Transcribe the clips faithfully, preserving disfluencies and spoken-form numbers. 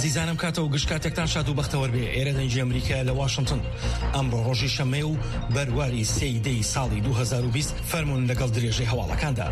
عزیزانم کاتەوە گشتکاتێکتان شاد و بەختەوەر بێ. ئێرە دەنجی ئەمریکا لە واشنگتن ئەمڕۆ ڕۆژی شەممەی و بەرواری سێی دەی ساڵی دوو هەزار و بیست فەرمونون لەگەڵ درێژەی هەواڵەکاندا.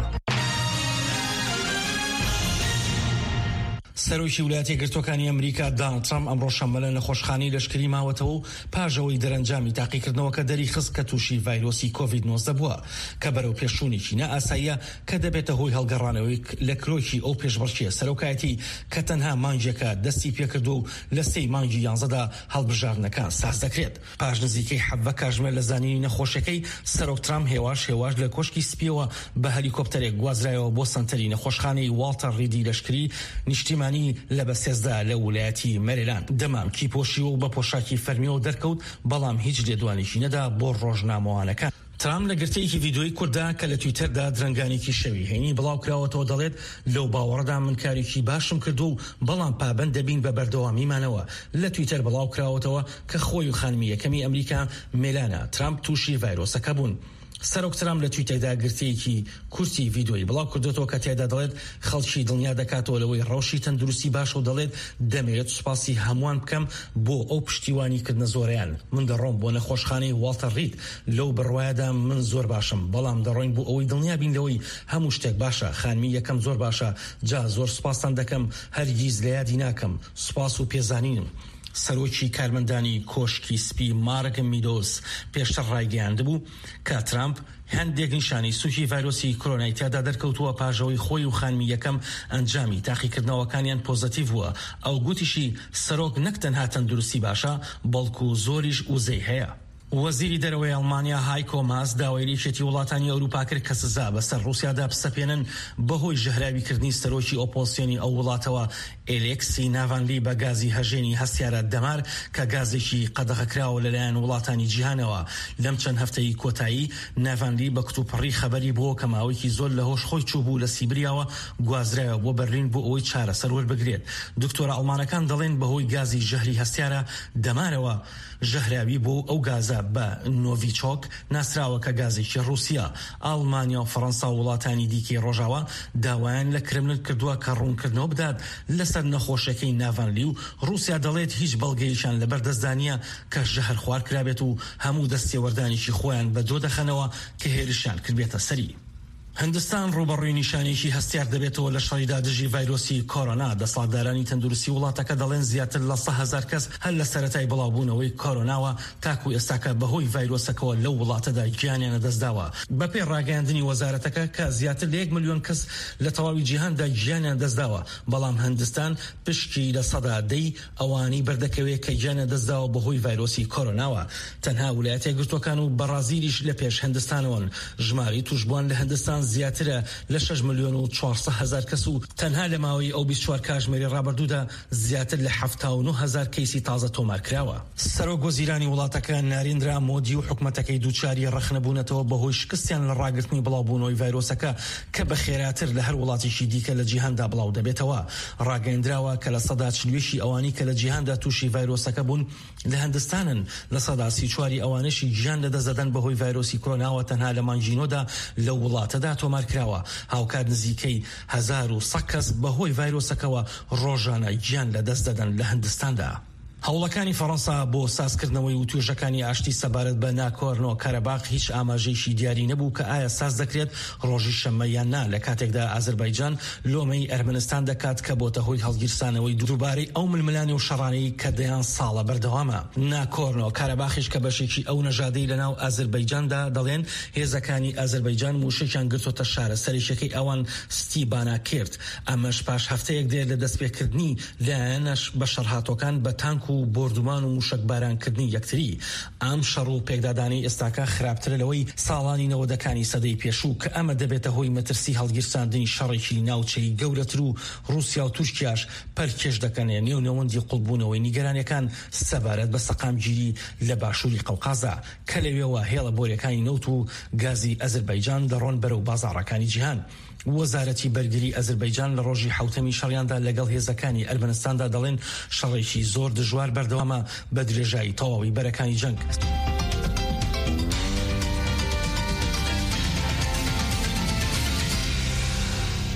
سەرۆکی ویلایەتە یەکگرتووەکانی ئەمریکا دۆناڵد ترامپ ئەمڕۆ شەممە لە نەخۆشخانەی لەشکری ماوەتەوە و پاژەوەی دەرەنجامی تاقیکردنەوەکە دەری خست کە تووشی ڤایرۆسی کۆڤید نۆزدە بووە کە بەرەو پێشوونێکی نائاساییە کە دەبێتە هۆی هەڵگەڕانەوەی لە کرۆکی ئەو پێشبڕکێ سەرۆکایەتی کە تەنها مانگێکە دەستی پێکردو و لە سێی مانگی یانزەدا هەڵبژاردنەکان ساز دەکرێت. پاش نزیکەی حەڤە کاتژمێر لە زانینی نەخۆشیەکەی سەرۆک ترامپ هێواش هێواش لە کۆشکی سپیەوە بە هەلیکۆپتەرێک گوازرایەوە بۆ سەنتەری نەخۆشخانەی واڵتەر ریدی لەشکری نیشتیمانی لە بەسێزدا لە ویلایەتی مەریلاند. دەمامکی پۆشیوە و بە پۆشاکی فەرمیەوە دەرکەوت بەڵام هیچ لێدوانێکی نەدا بۆ ڕۆژنامەوانەکان. ترامپ لە گرتەیەکی ڤیدیۆی کوردا کە لە تویتەردا درەنگانێکی شەوی هێنی بڵاو کراوەتەوە دەڵێت لەو باوەڕدا من کارێکی باشم کردو و بەڵام پابەند دەبین بە بەردەوامیمانەوە. لە تویتەر بڵاو کراوەتەوە کە خۆی و خانمی یەکەمی ئەمریکا مێلانە ترامپ تووشی ڤایرۆسەکە بوون. سەرۆک ترامپ لە تویتەردا گرتەیەکی کورتی ڤیدیۆی بڵاو کردوێتەوە کە تێدا دەڵێت خەڵکی دڵنیا دەکاتەوە لەوەی ڕەوشی تەندروستی باشە و دەڵێت دەمەوێت سوپاسی هەمووان بکەم بۆ ئەو پشتیوانیکردنە زۆرەیان. من دەڕۆم بۆ نەخۆشخانەی واڵتەر ڕید لەو بڕوایەدا من زۆر باشم بەڵام دەڕۆین بۆ ئەوەی دڵنیا بین لەوەی هەموو شتێک باشە. خانمی یەکەم زۆر باشە. جا زۆر سوپاسان دەکەم هەرگیز لە یادی ناکەم. سوپاس و پێزانینم. سەرۆکی کارمەندانی کۆشکی سپی مارک میدۆس پێشتر ڕایگەیاندبوو کە ترامپ هەندێک نیشانی سووکی ڤایرۆسی کۆرۆنای تیادا دەرکەوتووە پاژەوەی خۆی و خانمی یەکەم ئەنجامی تاقیکردنەوەکانیان پۆزەتیڤ بووە. ئەو گوتیشی سەرۆک نەک تەنها تەندروستی باشە بەڵکو زۆریش وزەی هەیە. وەزیری دەرەوەی ئەڵمانیا هایکۆ ماس داوای یەکێتی وڵاتانی ئەوروپا کرد کە سزا بەسەر ڕووسیادا بسەپێنن بەهۆی ژەهراویکردنی سەرۆکی ئۆپۆزیسیۆنی ئەو وڵاتەوە ئێلێکسی ناڤانلی بە گازی هەژێنی هەستیارە دەمار کە گازێکی قەدەغەکراوە لەلایەن وڵاتانی جیهانەوە. لەم چەند هەفتەی کۆتایی ناڤانلی بە کتوپڕی خەبەری بووە کە ماوەیەکی زۆر لە هۆش خۆی چوو بوو لە سیبریاوە گوازرایەوە بۆ بەرلین بۆ ئەوەی چارەسەر وەربگرێت. دکتۆرە ئەڵمانەکان دەڵێن بەهۆی گازی ژەهری هەستیارە دەمارەوە ژەهراوی بۆ ئەو گازە بە نۆڤیچۆک ناسراوە کە گازێکی رووسیا. ئەڵمانیا و فەڕەنسا و وڵاتانی دیکەی ڕۆژاوە داوایان لە کرملین کردووە کە ڕوونکردنەوە بدات لەسەر نەخۆشیەکەی ناڤانلی و رووسیا دەڵێت هیچ بەڵگەیەکیان لەبەر دەستدانیە کە ژەهر خوار کرابێت و هەموو دەستێوەردانێکی خۆیان بە دۆ دەخەنەوە کە هێرشیان کردبێتە سەری. هەندستان ڕوبەڕووی نیشانێکی هەستیار دەبێتەوە لە شەڕیدا دژی ڤایرۆسی کۆرۆنا. دەسەڵاتدارانی تەندروستی وڵاتەکە دەڵێن زیاتر لە سە هەزار کەس هەر لە سەرەتای بڵاوبوونەوەی کۆرۆناوە تاکو ئێستاکە بەهۆی ڤایرۆسەکەەوە لەو وڵاتەدا گیانیانە دەستداوە. بەپێ ڕاگەیاندنی وەزارەتەکە کە زیاتر لە یەک ملیۆن کەس لە تەواوی جیهاندا گیانیان دەستداوە بەڵام هەندستان پشکی لە سەدا دەی ئەوانی بەردەکەوێت کە گیانە دەستداوە بەهۆی ڤایرۆسی کۆرۆناوە. تەنها ویلایەتە یەکگرتووەکان و بەرازیلیش لە پێش هەندستانەوەن. ژماری توشبووان لە هەندستان زیاترە لە شەش ملیۆن و چوارسە هەزار کەس و تەنها لە ماوەی ئەو بیست و چوار کاتژمێری ڕابردوودا زیاتر لە هەفتاد و نۆ هەزار کەیسی تازە تۆمار کراوە. سەرۆک وەزیرانی وڵاتەکە ناریندرا مۆدی و حکومەتەکەی دووچاری ڕەخنەبوونەتەوە بەهۆی شکستیان لە ڕاگرتنی بڵاوبوونەوەی ڤایرۆسەکە کە بە خێراتر لە هەر وڵاتێکی دیکە لە جیهاندا بڵاو دەبێتەوە. ڕاگەیاندراوە کە لە سەدا چلوێشی ئەوانی کە لە جیهاندا تووشی ڤایرۆسەکە بوون لە هەندستانن. لە سەدا سی و چواری ئەوانەشی گیان لەدەستدەدەن بەهۆی ڤایرۆسی کۆرۆناوە تەنها لە مانگینۆدا لە وڵاتەدا تۆمار کراوە. هاوکات نزیکەی هەزار و سەد کەس بەهۆی ڤایرۆسەکەەوە ڕۆژانە گیان لە دەست دەدەن لە هەندستاندا. هەوڵەکانی فەڕەنسا بۆ سازکردنەوەی و توێژەکانی ئاشتی سەبارەت بە ناکۆرنۆ کارەباخ هیچ ئاماژەیەکی دیاری نەبوو کە ئایا ساز دەکرێت ڕۆژی شەممە یان نا لە کاتێکدا ئازەربایجان لۆمەی ئەرمەنستان دەکات کە بۆتە هۆی هەڵگیرسانەوەی دووبارەی ئەو ململانی و شەڕانەی کە دەیان ساڵە بەردەوامە. ناکۆرنۆ کارەباخیش کە بەشێکی ئەو نەژادەی لەناو ئازەربایجاندا دەڵێن هێزەکانی ئازەربایجان موشەیان گرتوتە شارە سەرێکیەکەی ئەوان ستیبانا کرد. ئەمەش پاش هەفتەیەک دێر لە دەستپێکردنی لایەنەش بە شەڕهاتۆکان بە تانک و بردومان و موشکبارانکردنی یەکتری. ئەم شەڕ و پێکدادانی ئێستاکە خراپترە لەوەی ساڵانی نەوەدەکانی سەدەی پێشوو کە ئەمە دەبێتە هۆی مەترسی هەڵگیرساندنی شەڕێکی ناوچەی گەورەتر و رووسیا و تورکیاش پەرکێش دەکەنێ نێو نەوەندی قوڵبوونەوەی نیگەرانەکان سەبارەت بە سەقامگیری لە باشووری قەوقازا کە لەوێەوە هێڵە بۆریەکانی نەوت و گازی ئەزەربایجان دەڕۆن بەرەو بازاڕەکانی جیهان. وەزارەتی بەرگری ئەزەربایجان لە ڕۆژی حوتەمی شەڕیاندا لەگەڵ هێزەکانی ئەرمەنستاندا دەڵێن شەڕێکی زۆر دژوار بەردەوامە بە درێژایی تەواوی بەرەکانی جەنگ.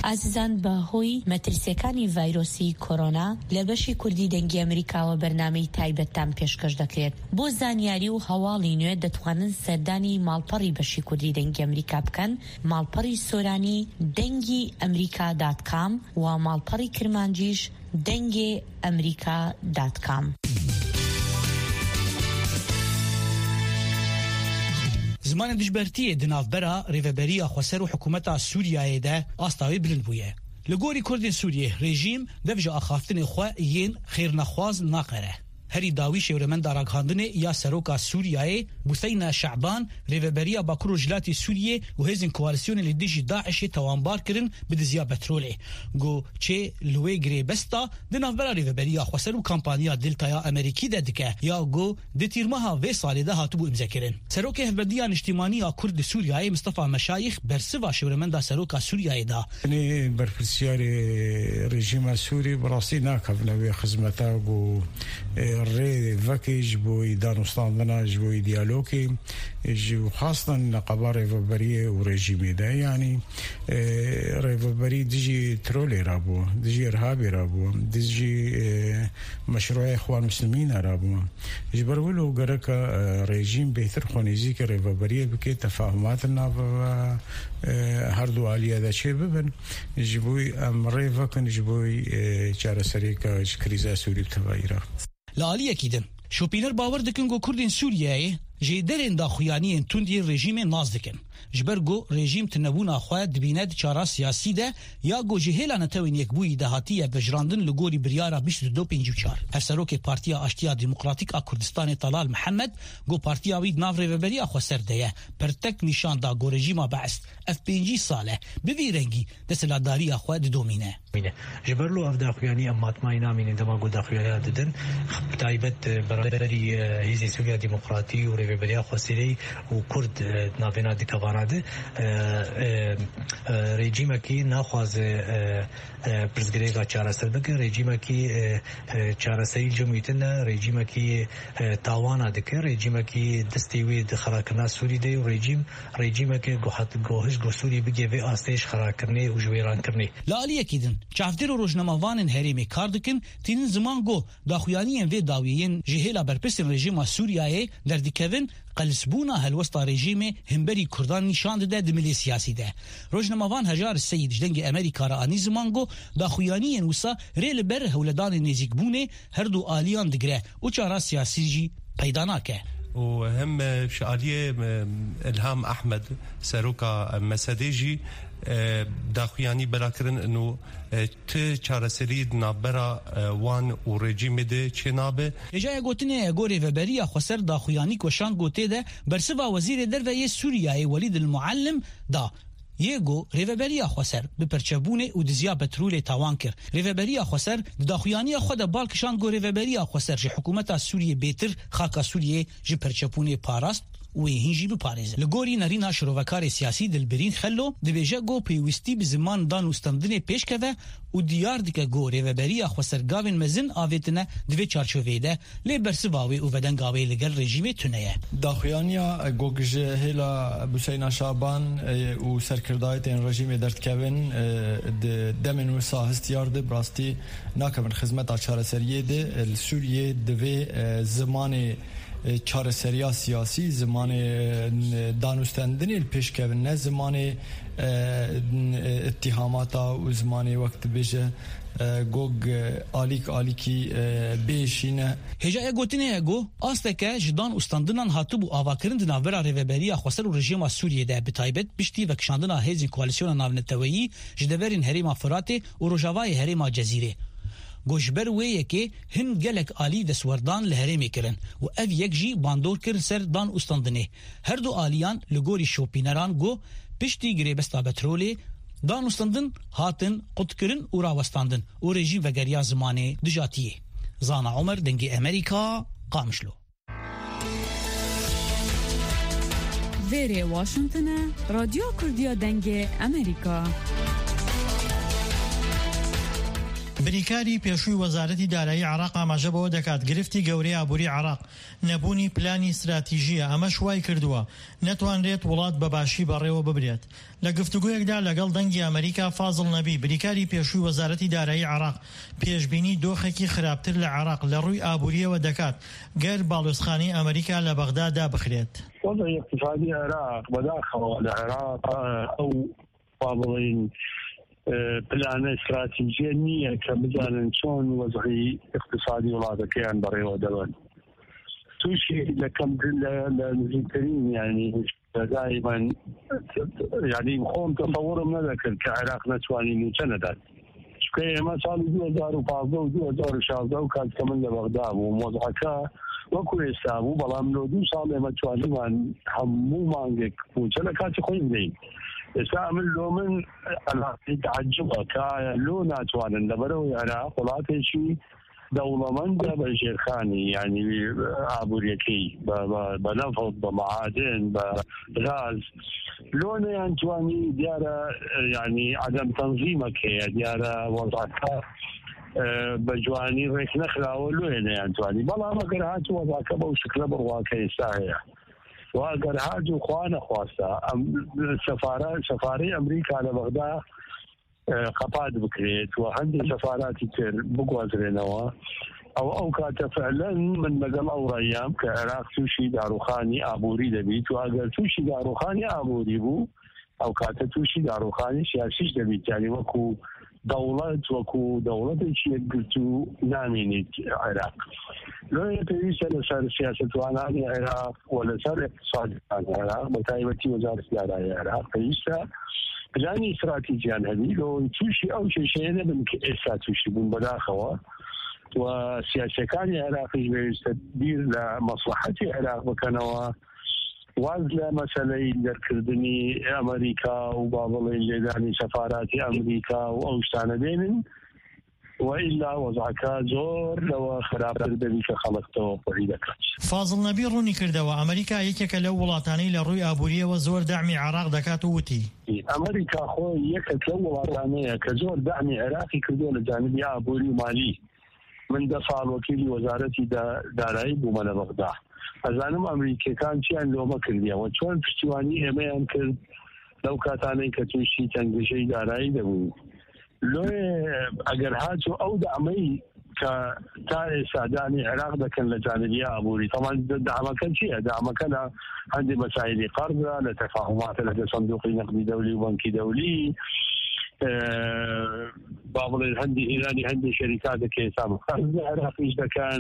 ئازیزان بەهۆی مەترسیەکانی ڤایرۆسی کۆرۆنا لە بەشی کوردی دەنگی ئەمریکاوە بەرنامەی تایبەتتان پێشکەش دەکرێت. بۆ زانیاری و هەواڵی نوێ دەتوانن سەردانی ماڵپەڕی بەشی کوردی دەنگی ئەمریکا بکەن، ماڵپەڕی سۆرانی دەنگی ئەمریکا دات کام و ماڵپەڕی کرمانجیش دەنگی ئەمریکا دات کام. زمان دژبەرتیە دناوبەرە ڕێڤەبەریە خۆسەر و حکوومەتە سووریایەدا ئاستاوی بلند بوویە. لە گۆری کوردین سووریە رێژیم دەبژە ئاخافتنی خوا یەن خێرنەخواز ناقەرە. هەری داوی شێورەمەندا ڕاگەاندنێ یا سەرۆکا سووریایە بوسەینە شەعبان ڕێڤەبەریە باکوور و ژلاتی سووریە و هێزن کوالیسیۆنی لە دژی داعشی تەوانبارکردن بدزیا پەترۆلێ. گۆ چێ لوێ گرێ بەستا دناوبەرە ڕێڤەبەریە خۆسەر و کامپانیا دلتایا ئەمریکیدا دکە یا گۆ دتیرمەها وێ ساڵێدا هاتوبوو ئیمزەکردن. سەرۆکە هەلبەردیە نیشتیمانیە کورد سووریایە مستەفا مەشایخ بەرسڤا شێورەمەندا سەرۆکا سووریایەدا. بەرپرسیاری رێژیمە سووری بەڕاستی ناکەونە وێ خزمەتە گۆ ڕێ ڤەکیش بۆی دانوستاندنەش بۆی دیالۆکی و خاستن نەقەبا ڕێڤەبەریە و ڕێژیمێدا یانی ڕێڤەبەری دژی ترۆلێ رابووە، دژی ئەرهابێ رابووە، دژی مەشروعی خوان مسلمینە رابووە. ji ber wilo gereka rejim bêhtir xwenêzî ki rêveberiye bike tefahumatên nav her du aliyê de çê bibin ji bo em rê vekin ji bo çareserêka ji krîza Sûrî bi tevahî re. Li aliyekî din şopîner bawer dikin ku Kurdên Sûriyeyê ji derên daxuyaniyên tundiyên rejîmê naz dikin. Ji ber got rejîm tinebûna xwe dibîne di çara siyasî de ya got ji hêla netewên yekbûyî de hatiye vejrandin li gorî biryara bîst û du pêncî û çar. Ev serokê Partiya Aştiya Demokratîk a Kurdistanê Talal Mihemed got partiya wî nav rêveberiya xwe ser deye. Pertek nîşan da got rejîma Be'est ev pêncî sal e bi vî rengî desthilatdariya xwe didomîne. Ji ber lo ev daxuyanî em matmayî namînin dema got daxuyaniya didin taybet beraberî Hêzê Sûriya Demokratî û rêveberiya Xweserê û Kurd navêna dikevana de rejîmekî naxwaze pirsgirêka çareser bike, rejîmekî çareserî cemûyetin ne, rejîmekî tawana dike, rejîmekî destê wê di xerakirina Sûrî de û rejîm rejîmekî gohiş got Sûrî bige vê astêj xerakirnê û ji wêrankirinê. Li aliyekî din çavdêr û rojnamavanên herêmê kar dikin tînin ziman got daxuyaniyên vê dawiyên ji hêla berpirsên rejîma Sûriyayê derdikevin qelisbûna helwesta rejîmê hemberî Kurdan nîşan dide di milê siyasî de. Rojnamavan Hejar Seyid ji dengê Amerîka re anî ziman got daxuyaniyên wisa rê li ber hewledanê nêzîkbûnê her du aliyan digire û çara siyasî jî peyda nake. وهم شعالية إلهام أحمد سروكا مسدجي داخویانی بلاکرن انو ت چارەسەری نابەرا وان و رژیم ده چنابه اجای گوتنه گوری وبریه خسر داخویانی کوشان گوته ده برسوا وزیر درویه سوریه ولید المعلم دا یگو ریوبریا خسر به پرچبونه او دزیا پترول تاوان کر ریوبریا خسر داخویانی خود بالکشان گو ریوبریا خسر ج حکومت سوریه بیتر خاکا سوریه ج پرچپونه پاراست و هنجی به پاریز لګوري نرینا شروعکار سیاسي دلبرین خلو د ویژه گو پیوستی به زمان دان واستندنه پیش کده او دیار دکه ګوري و بریا خسرګاوین مزن اویتنه د وی چارچوبې ده لبرسواوی او ودنګاوی لګل رژیم تونه داخویانیا گوگج هلا بوسینا شعبان او سرکردایت ان رژیم درتکوین د دمن وسا هستیار ده براستی ناکمن خدمت چارەسەریه ده سوریه د وی زمان چارەسەریya siyasi zamanı danustandini peşkevin ne zamanı ittihamata u zamanı vakti beje gog alik aliki beşine hecaya gotine go asteke jdan ustandinan hatu bu avakirin dinavera reveberiya xwasar u rejima Suriye'de bitaybet bişti ve kşandina hezin koalisyona navneteveyi jdeverin herima Fıratê u rojavayê herima Cezîrê گوشبر وی یکی هن گلک آلی دسوردان لهرمی کرن و اف یک جی باندور کرن سر دان استاندنه هر دو آلیان لگوری شوپینران گو پشتی گریبستا پترولی دان استاندن هاتن قد کرن و راوستاندن و رژیم و گریا زمانه دجاتیه. زانا عمر دنگی امریکا قامشلو ویره واشنطن رادیو کردیا دنگی امریکا بریکاری پێشووی وەزارەتی دارایی عێراق ئاماژە بەوە دەکات گرفتی گەورەی ئابووری عێراق نەبوونی پلانی استراتیژیە ئەمەش وای کردووە نەتوانرێت وڵات بەباشی بەڕێوە ببرێت. لە گفتوگویەکدا لەگەڵ دەنگی ئەمریکا فازڵ نەبی بریکاری پێشووی وەزارەتی دارایی عێراق پێشبینی دۆخێکی خراپتر لە عێراق لە ڕووی ئابووریەوە دەکات گەر باڵوسخانەی ئەمریکا لە بەغدا دابخرێت. وضعی اقتصادی عێراق بەداخەوە لە عێراق ئەو بڵین پلانە استراتیژیە نییە کە بزانن چۆن وەزعی اقتصادی وڵاتەکەیان بەڕێوە دەبن. تووشی لە کەمتر لە نزیکترین ینی دائما ینی خۆم تەسەوڕم نەدەکرد کە عێراق نەتوانی موچە نەدات. چونکە ئێمە ساڵی دوو هەزار و پانزدە و دوو هەزار و شازدە و کات کە من لە بەغدا بووم وەزعەکە وەکو ئێستا بوو، بەڵام لە دوو ساڵ ئێمە توانیمان هەموو مانگێک موچە لە کاتی خۆی بدەین. ئێستا من لۆ من ئەلاقی تعجبە کە لۆ ناتوانن لەبەرەوەی عێراق وڵاتێکی دەوڵەمەندە بە ژێرخانی یعنی ئابووریەکەی بە نەفت بە مەعادن بە غاز لۆ نەیانتوانی دیارە ینی عەدەم تەنزیمەکەیە دیارە وەزعەکە بە جوانی ڕێک نەخراوە لۆیە نەیانتوانی. بەڵام ئەگەر هاتوو وەزعەکە بەو شکلە بڕواکە ئێستا هەیە واگەر هاجو خوا نەخواستا سەفارەی ئەمریکا لە بەغدا قەپات بکرێت و هەندێک سەفاراتی تر بگوازرێنەوە ئەو ئەو کاتە فعلەن من لەگەڵ ئەو ڕێیام کە عێراق تووشی داڕوخانی ئابووری دەبیت و ئەگەر تووشی داڕوخانی ئابووری بوو ئەو کاتە تووشی داڕوخانی سیاسیش دەبیت یعنی وەکو دەوڵەت وەکو دەوڵەتێکی یەکگرت و نامێنیت عێراق. لۆیە پێویستە لەسەر سیاسەتوانانی عێراق و لەسەر اقتصادیانی عێراق بە تایبەتی وەزارەتی دارایی عێراق پێویستە پلانی استراتیژیان هەبی لەوەی تووشی ئەو کێشەیە نەبن کە ئێستا تووشی بوون بەداخەوە و سیاسەکانی عێراقیش پێویستە بیر لە مەسلحەتی عێراق بکەنەوە واز لە مەسەلەی دەرکردنی ئەمریکا و با بڵێن لێدانی سەفاراتی ئەمریکا و ئەو شتانە بێنن وإلا وضعەکە زۆر لەوە خراپتر دەبی کە خەڵکتەوە قوڕی دەکات. فازڵ نەبی ڕوونی کردەوە ئەمریکا یەکێکە لەو وڵاتانەی لە ڕووی ئابووریەوە زۆر داعمی عێراق دەکات و وتی ئەمریکا خۆی یەکێک لەو وڵاتانەیە کە زۆر داعمی عێراقی کردووە لە جانبی ئابووری و مالی. من دە ساڵ وەکیلی وەزارەتی دارایی بوومە لە بەغدا ئەزانم ئەمریکەکان چیان لۆمە کردیەوە چۆن پشتیوانی ئێمەیان کرد لەو کاتانەی کە تووشی تەنگەشەی دارایی دەبوو. لۆێ ئەگەر هاتوو ئەو دامەی کە تا ئێستا دانی عێراق دەکەن لە جانبی ئابووری تەمان دامەکە چییە؟ دامەکە لە هەندێک مەسایلی قەرزە لە تەفاهماتە لەگە سندوقی نەقدی دەولی و بەنکی دەولی با بڵێن هەندی ئێرانی هەندێک شەریکاتێک ئێستا قەرز لە عێراقیش دەکەن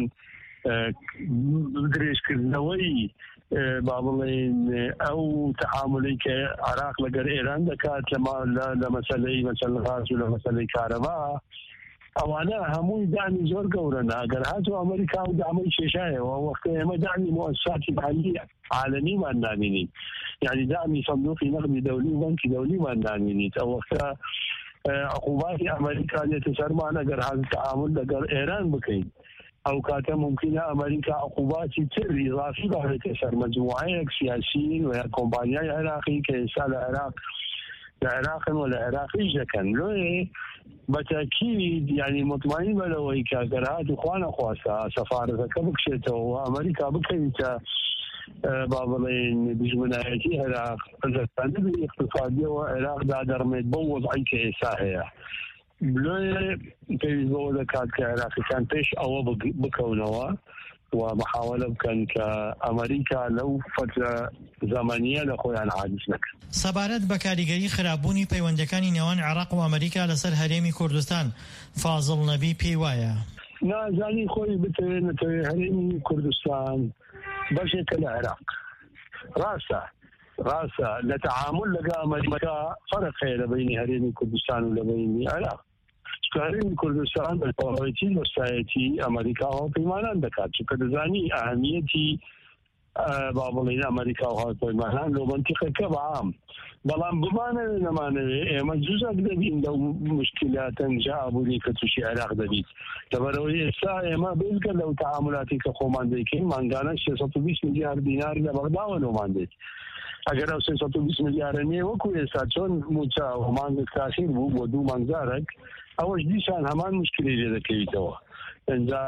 درێژکردنەوەی با بڵێن ئەو تەعاملی کە عێراق لەگەر ئێران دەکات لە مەسەلەی مەسەل غاز و لە مەسەلەی کارەبا ئەوانە هەمووی دانی زۆر گەورەن. ئەگەر هاتوو ئەمریکا و دامەی کێشایەوە وەختە ئێمە دانی مؤسساتی مالی عالەمیمان دامێنین یعنی دامی سندوقی نەقدی دەولی و بەنکی دەولیمان دامێنیت ئەو وەختە عقوباتی ئەمریکا لێتە سەرمان ئەگەر هات تەعامل لەگەر ئێران بکەین ئەو کاتە ممکنە ئەمریکا عقوباتی تر ئیضافی بهێتە سەر مەجموعەیەک سیاسی و یا کۆمپانیای عێراقی کە ئێستا لە عێراق لە عێراقن و لە عێراقیش دەکەن. لۆیێ بەتاکید ینی مطمئین بەلەوەی کە ئەگەر هات و خوا نەخواستا سەفارەتەکە بکشێتەوە و ئەمریکا بکەویتە با بڵێن دژمنایەتی عێراق دەستاندنی اقتصادیەوە عێراق دادەڕمێت بەو وەزعی کە ئێستا هەیە. لۆیە پێویست بەوە دەکات کە عێراقیەکان پێش ئەوە بکەونەوە و محاولە بکەن کە ئەمریکا لەو فترە زەمانیە لە خۆیان عاجز نەکەن. سەبارەت بە کاریگەری خراپبوونی پەیوەندەکانی نێوان عێراق و ئەمریکا لەسەر هەرێمی کوردستان فازڵ نەبی پێی وایە نازانی خۆی بتوێنێتەوە هەرێمی کوردستان بەشێکە لە عێراق. ڕاستە ڕاستە لە تەعامل لەگە ئەمریکا فەرق هەیە لە بینی هەرێمی کوردستان و لە بینی عێراق. هەرێمی کوردستان بە تەواوەتی وەسایەتی ئەمریکا هاوپەیمانان دەکات چونکە دەزانی ئەهەمیەتی با بڵێن ئەمریکا و هاوپەیمانان لەو منتیقەکە بەعام. بەڵام بمانەوێ نەمانەوێ ئێمە جوزەک دەبین لەو مشکلاتە نجا ئابووری کە تووشی عێراق دەبیت لەبەرەوەی ئێستا ئێمە بێزگە لەو تەعاملاتی کە خۆمان دەیکەین مانگانە سێ سەد و بیست میلیارد دیناری لە بەغداوە لۆمان دێت. ئەگەر ئەو سێ سەد و بیست ملیارە نیە وەکو ئێستا چۆن موچە و مانگێک تاخیر بوو بۆ دوو مانگزارێک ئەوەش دیسان هەمان مشکلی لێ دەکەویتەوە ئەنجا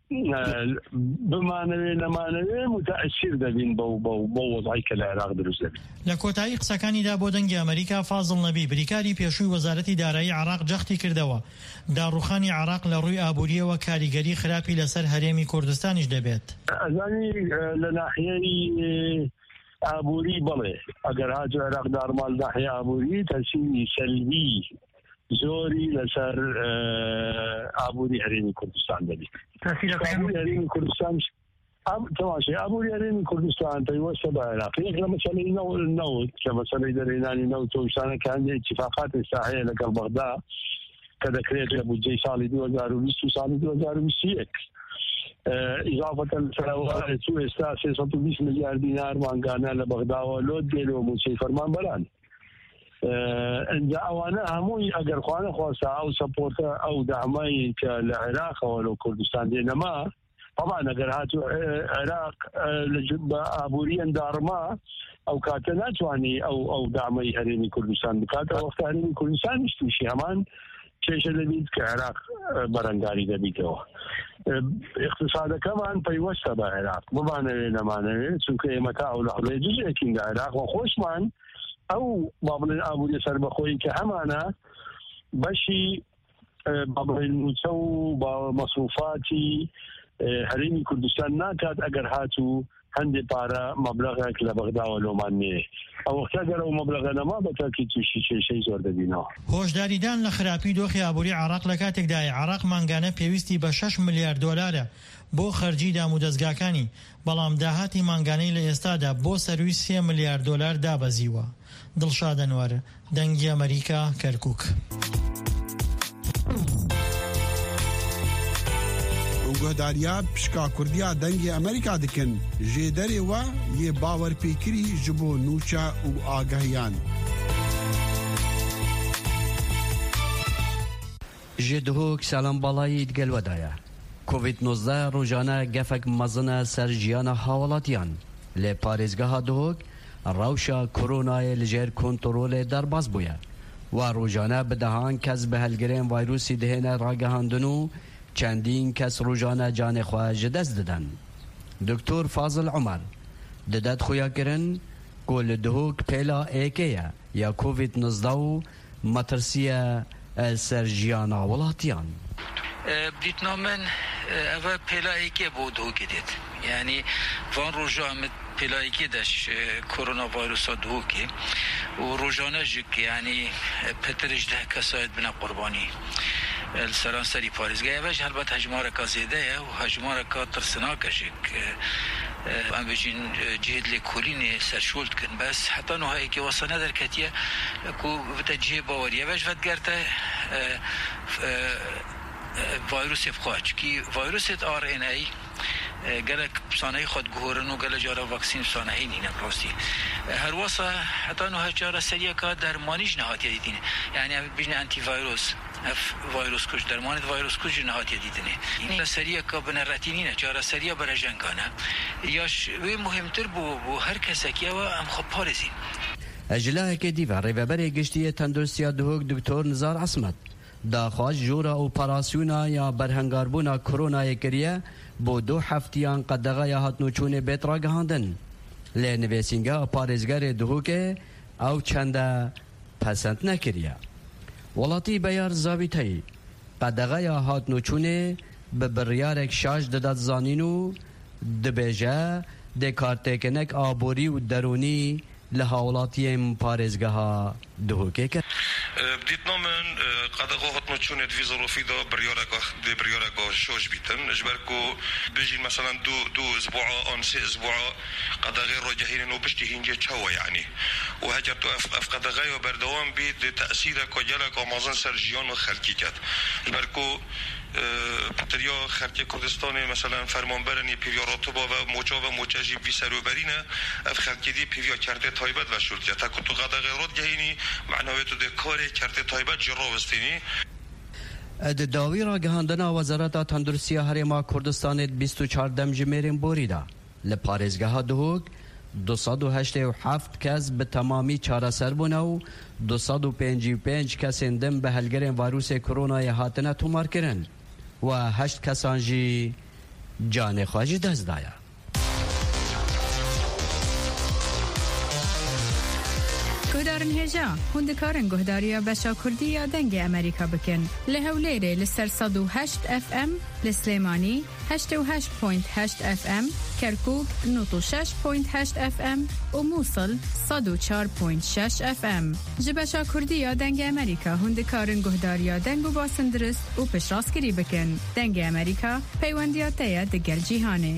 بمانەوێ نەمانەوێ متەئەسیر دەبین بەو وەزعی کە لە عێراق دروست دەبێت. لە کۆتایی قسەکانیدا بۆ دەنگی ئەمریکا فازڵ نەبی بریکاری پێشووی وەزارەتی دارایی عێراق جەختی کردەوە داڕوخانی عێراق لە ڕووی ئابووریەوە کاریگەری خراپی لەسەر هەرێمی کوردستانیش دەبێت. ئەزانی لە ناحیەی ئابووری بڵێ ئەگەر هاتو عێراق دارمال ناحیە ئابووری تەسیری سەلبی زۆری لەسەر ئابووری هەرێمی کوردستان دەبێت. ئابووری هەرێمی کوردستان تەماشای ئابووری هەرێمی کوردستان پەیوەستە بە عێراق. یەک لە مەسەلەی نەوت کە مەسەلەی دەرهێنانی نەوت و شتانەکە هەندێک اتفاقات ئێستا هەیە لەگەڵ بەغدا کە دەکرێت لە بودجەی ساڵی دوو هەزار و بیست و ساڵی دوو هەزار و بیست و یەک إضافة لسراوات تو إستا سێ سەد و بیست ملیار دینار مانگانە لە بەغداوە لۆت دێنەوە موچەی فەرمان بەران. ئەنجا ئەوانە هەمووی ئەگەر خوانە خواستە ئەو سەپۆرتە ئەو دامایی کە لە عێراقەوە لە کوردستان دێنەما طبعا ئەگەر هاتو عێراق بە ئابووری ئەندارما ئەو کاتە ناتوانێ ئەو ئەو دامەی هەرێمی کوردستان بکاتە وەختە هەرێمی کوردستان تووشی هەمان کێشە دەبیت کە عێراق بەرەنگاری دەبیتەوە. اقتصادەکەمان پەیوەستە بە عێراق بمانەوێ نەمانەوێت چونکە ئێمە تا ئەو لەحظەیە جزئێکین لە عێراق و خۆشمان ئەو با بڵێن ئابووری سەربەخۆیی کە هەمانە بەشی با بڵێن موچە و با مەسروفاتی هەرێمی کوردستان ناکات ئەگەر هاتوو هەندێک پارە مەبلەغێک لە بەغداوە لۆمان نێ ئەو وەختە ئەگەر ئەو مەبلەغە نەما بەتاکی تووشی کێشەی زۆر دەبینەوە. هۆشداریدان لە خراپی دۆخی ئابووری عێراق لە کاتێکدای عێراق مانگانە پێویستی بە شەش ملیار دۆلارە بۆ خەرجی دامودەستگاکانی بەڵام داهاتی مانگانەی لە ئێستادا بۆ سەروی سێ ملیار دۆلار دابەزیوە. دڵشاد ئەنوەر دەنگی ئەمریکا کەرکووک. گۆداریا پشکا کوردیا دەنگی ئەمریکا دکن ژێ دەرێوە یێ باوەرپێکری ji بۆ نوچە و ئاگەهیان. ji dihok selambalayî gelwedaya covid nozde rojane gefek mezin e ser jiyana hawalatiyan lê parêzgeha dihok rewşa koronayê li jêr kontrolê derbas bûye wa rojane bi dehan kes bi helgirên vayrûsî dihêne ragihandin û چندین کس روزانه جان خو ji dest didin. دکتور فاضل عمر ددت خویا کرن گل دهوک پلا ایکه یا کووید نوزده و مترسیه سر جیانا ولاتیان. بریتنامن اوه پلا ایکه بود دهوک دید یعنی وان روزانه پلا ایکه داشت کرونا ویروس دهوکی و روزانه جک یعنی پترش ده کسایت بنا قربانی السرانسری پارێزگای بەش هەلبەت هەژمارەکە زێدەیە و هەژمارەکە ترسناکەشێک ئەم بێژین جێت لێ کۆلینێ سەرشۆلتکن بەس حتا نوهایەکی وەسەنە دەرکەتیە کو بتە جێ باوەریە بەش ڤەتگەرتە ڤایرۆسێ بخواچکی ڤایرۆسێت ئار ئێن ئەی gelek psanayî xwe diguhorin û gelek cara vaksîn psanayî nîne rastî her wasa heta niha cara seriyeka dermanî ji nehatiye dîtîne yani ev bijne antivîros ev vîros kuj dermanê vîros kuj ji nehatiye dîtinê seriyeka bineretî nîne cara seriya berejengane ya wê muhimtir bû bû her kesekî ew em xwe parêzîn. Ejilahekê dîve rêveberê giştiyê tenduristiya dihok Doktor Nizar Esmed daxwaz jora operasyona ya berhengarbûna koronayê kiriye بۆ دو هەفتیان قەدەغەیە هاتنوچوونێ بێت ڕاگەهاندن لێ نوێسینگە پارێزگەرێ دهوکێ ئەو چەندە پەسەند نەکریە. وڵاتی بەیار زاویتەی قەدەغەیە هاتنوچوونێ بە بڕیارێک شاش دەدات زانین و دبێژە دێکارتێکەنێک ئابووری و دەرونی لە هاوڵاتیên parêzgeha dihokê kir. Dîtnamen qedexa hatnaçûnê divî zarofî da biryareka dê biryareka şoj bîtin ji ber ku bijîn meselan du du zboa an sê zboa qedexê ragehînên û piştî hîncê çawa yanî û heger tu ev ev qedexeya berdewam bî dê te'sîreka geleka mezin ser jiyan û xelkî ket ji ber ku پتریا خرکی کردستانی مثلا فرمانبرن پیویا راتبا و موچا و موچجی وی سروبرینه اف خرکی دی پیویا کرده تایبت و شورتیا تا تو قد غیرات گهینی معنوی تو دکاری کرده تایبت جراوستینی اد داوی را گهاندنا وزارت تندرستی هرما کردستان بیست و چهار جمهورین بوریدا لپارێزگەها دهۆک دوصد و هشتاد و هفت کەس بە تەمامی چارەسەر بوون و دوصد و پێنجی و پێنج کەسên din بە هەلگەرên ڤایرۆسê کۆرۆنایê hatine tûmarkirin و هەشت کەسان jî canê xwe jî dest daye. گهدارن هێژا هوندکارن گهداریە بەشا کوردی یا دەنگی ئەمریکا بکەن لە هەولێرێ لەسەر سەد و هەشت ئەف ئەم لە سلێمانی هەشتاد و هەشت پۆینت هەشت ئەف ئەم کەرکووک نۆت و شەش پۆینت هەشت ئەف ئەم و مووسڵ سەد و چوار پۆینت شەش ئەف ئەم ji بەشا کوردی یا دەنگی ئەمریکا هوندکارن گهداریە دەنگ و باسن درست و پشتڕاستگیری بکەن دەنگی ئەمریکا پەیوەندیاتەیە دەگەل جیهانێ.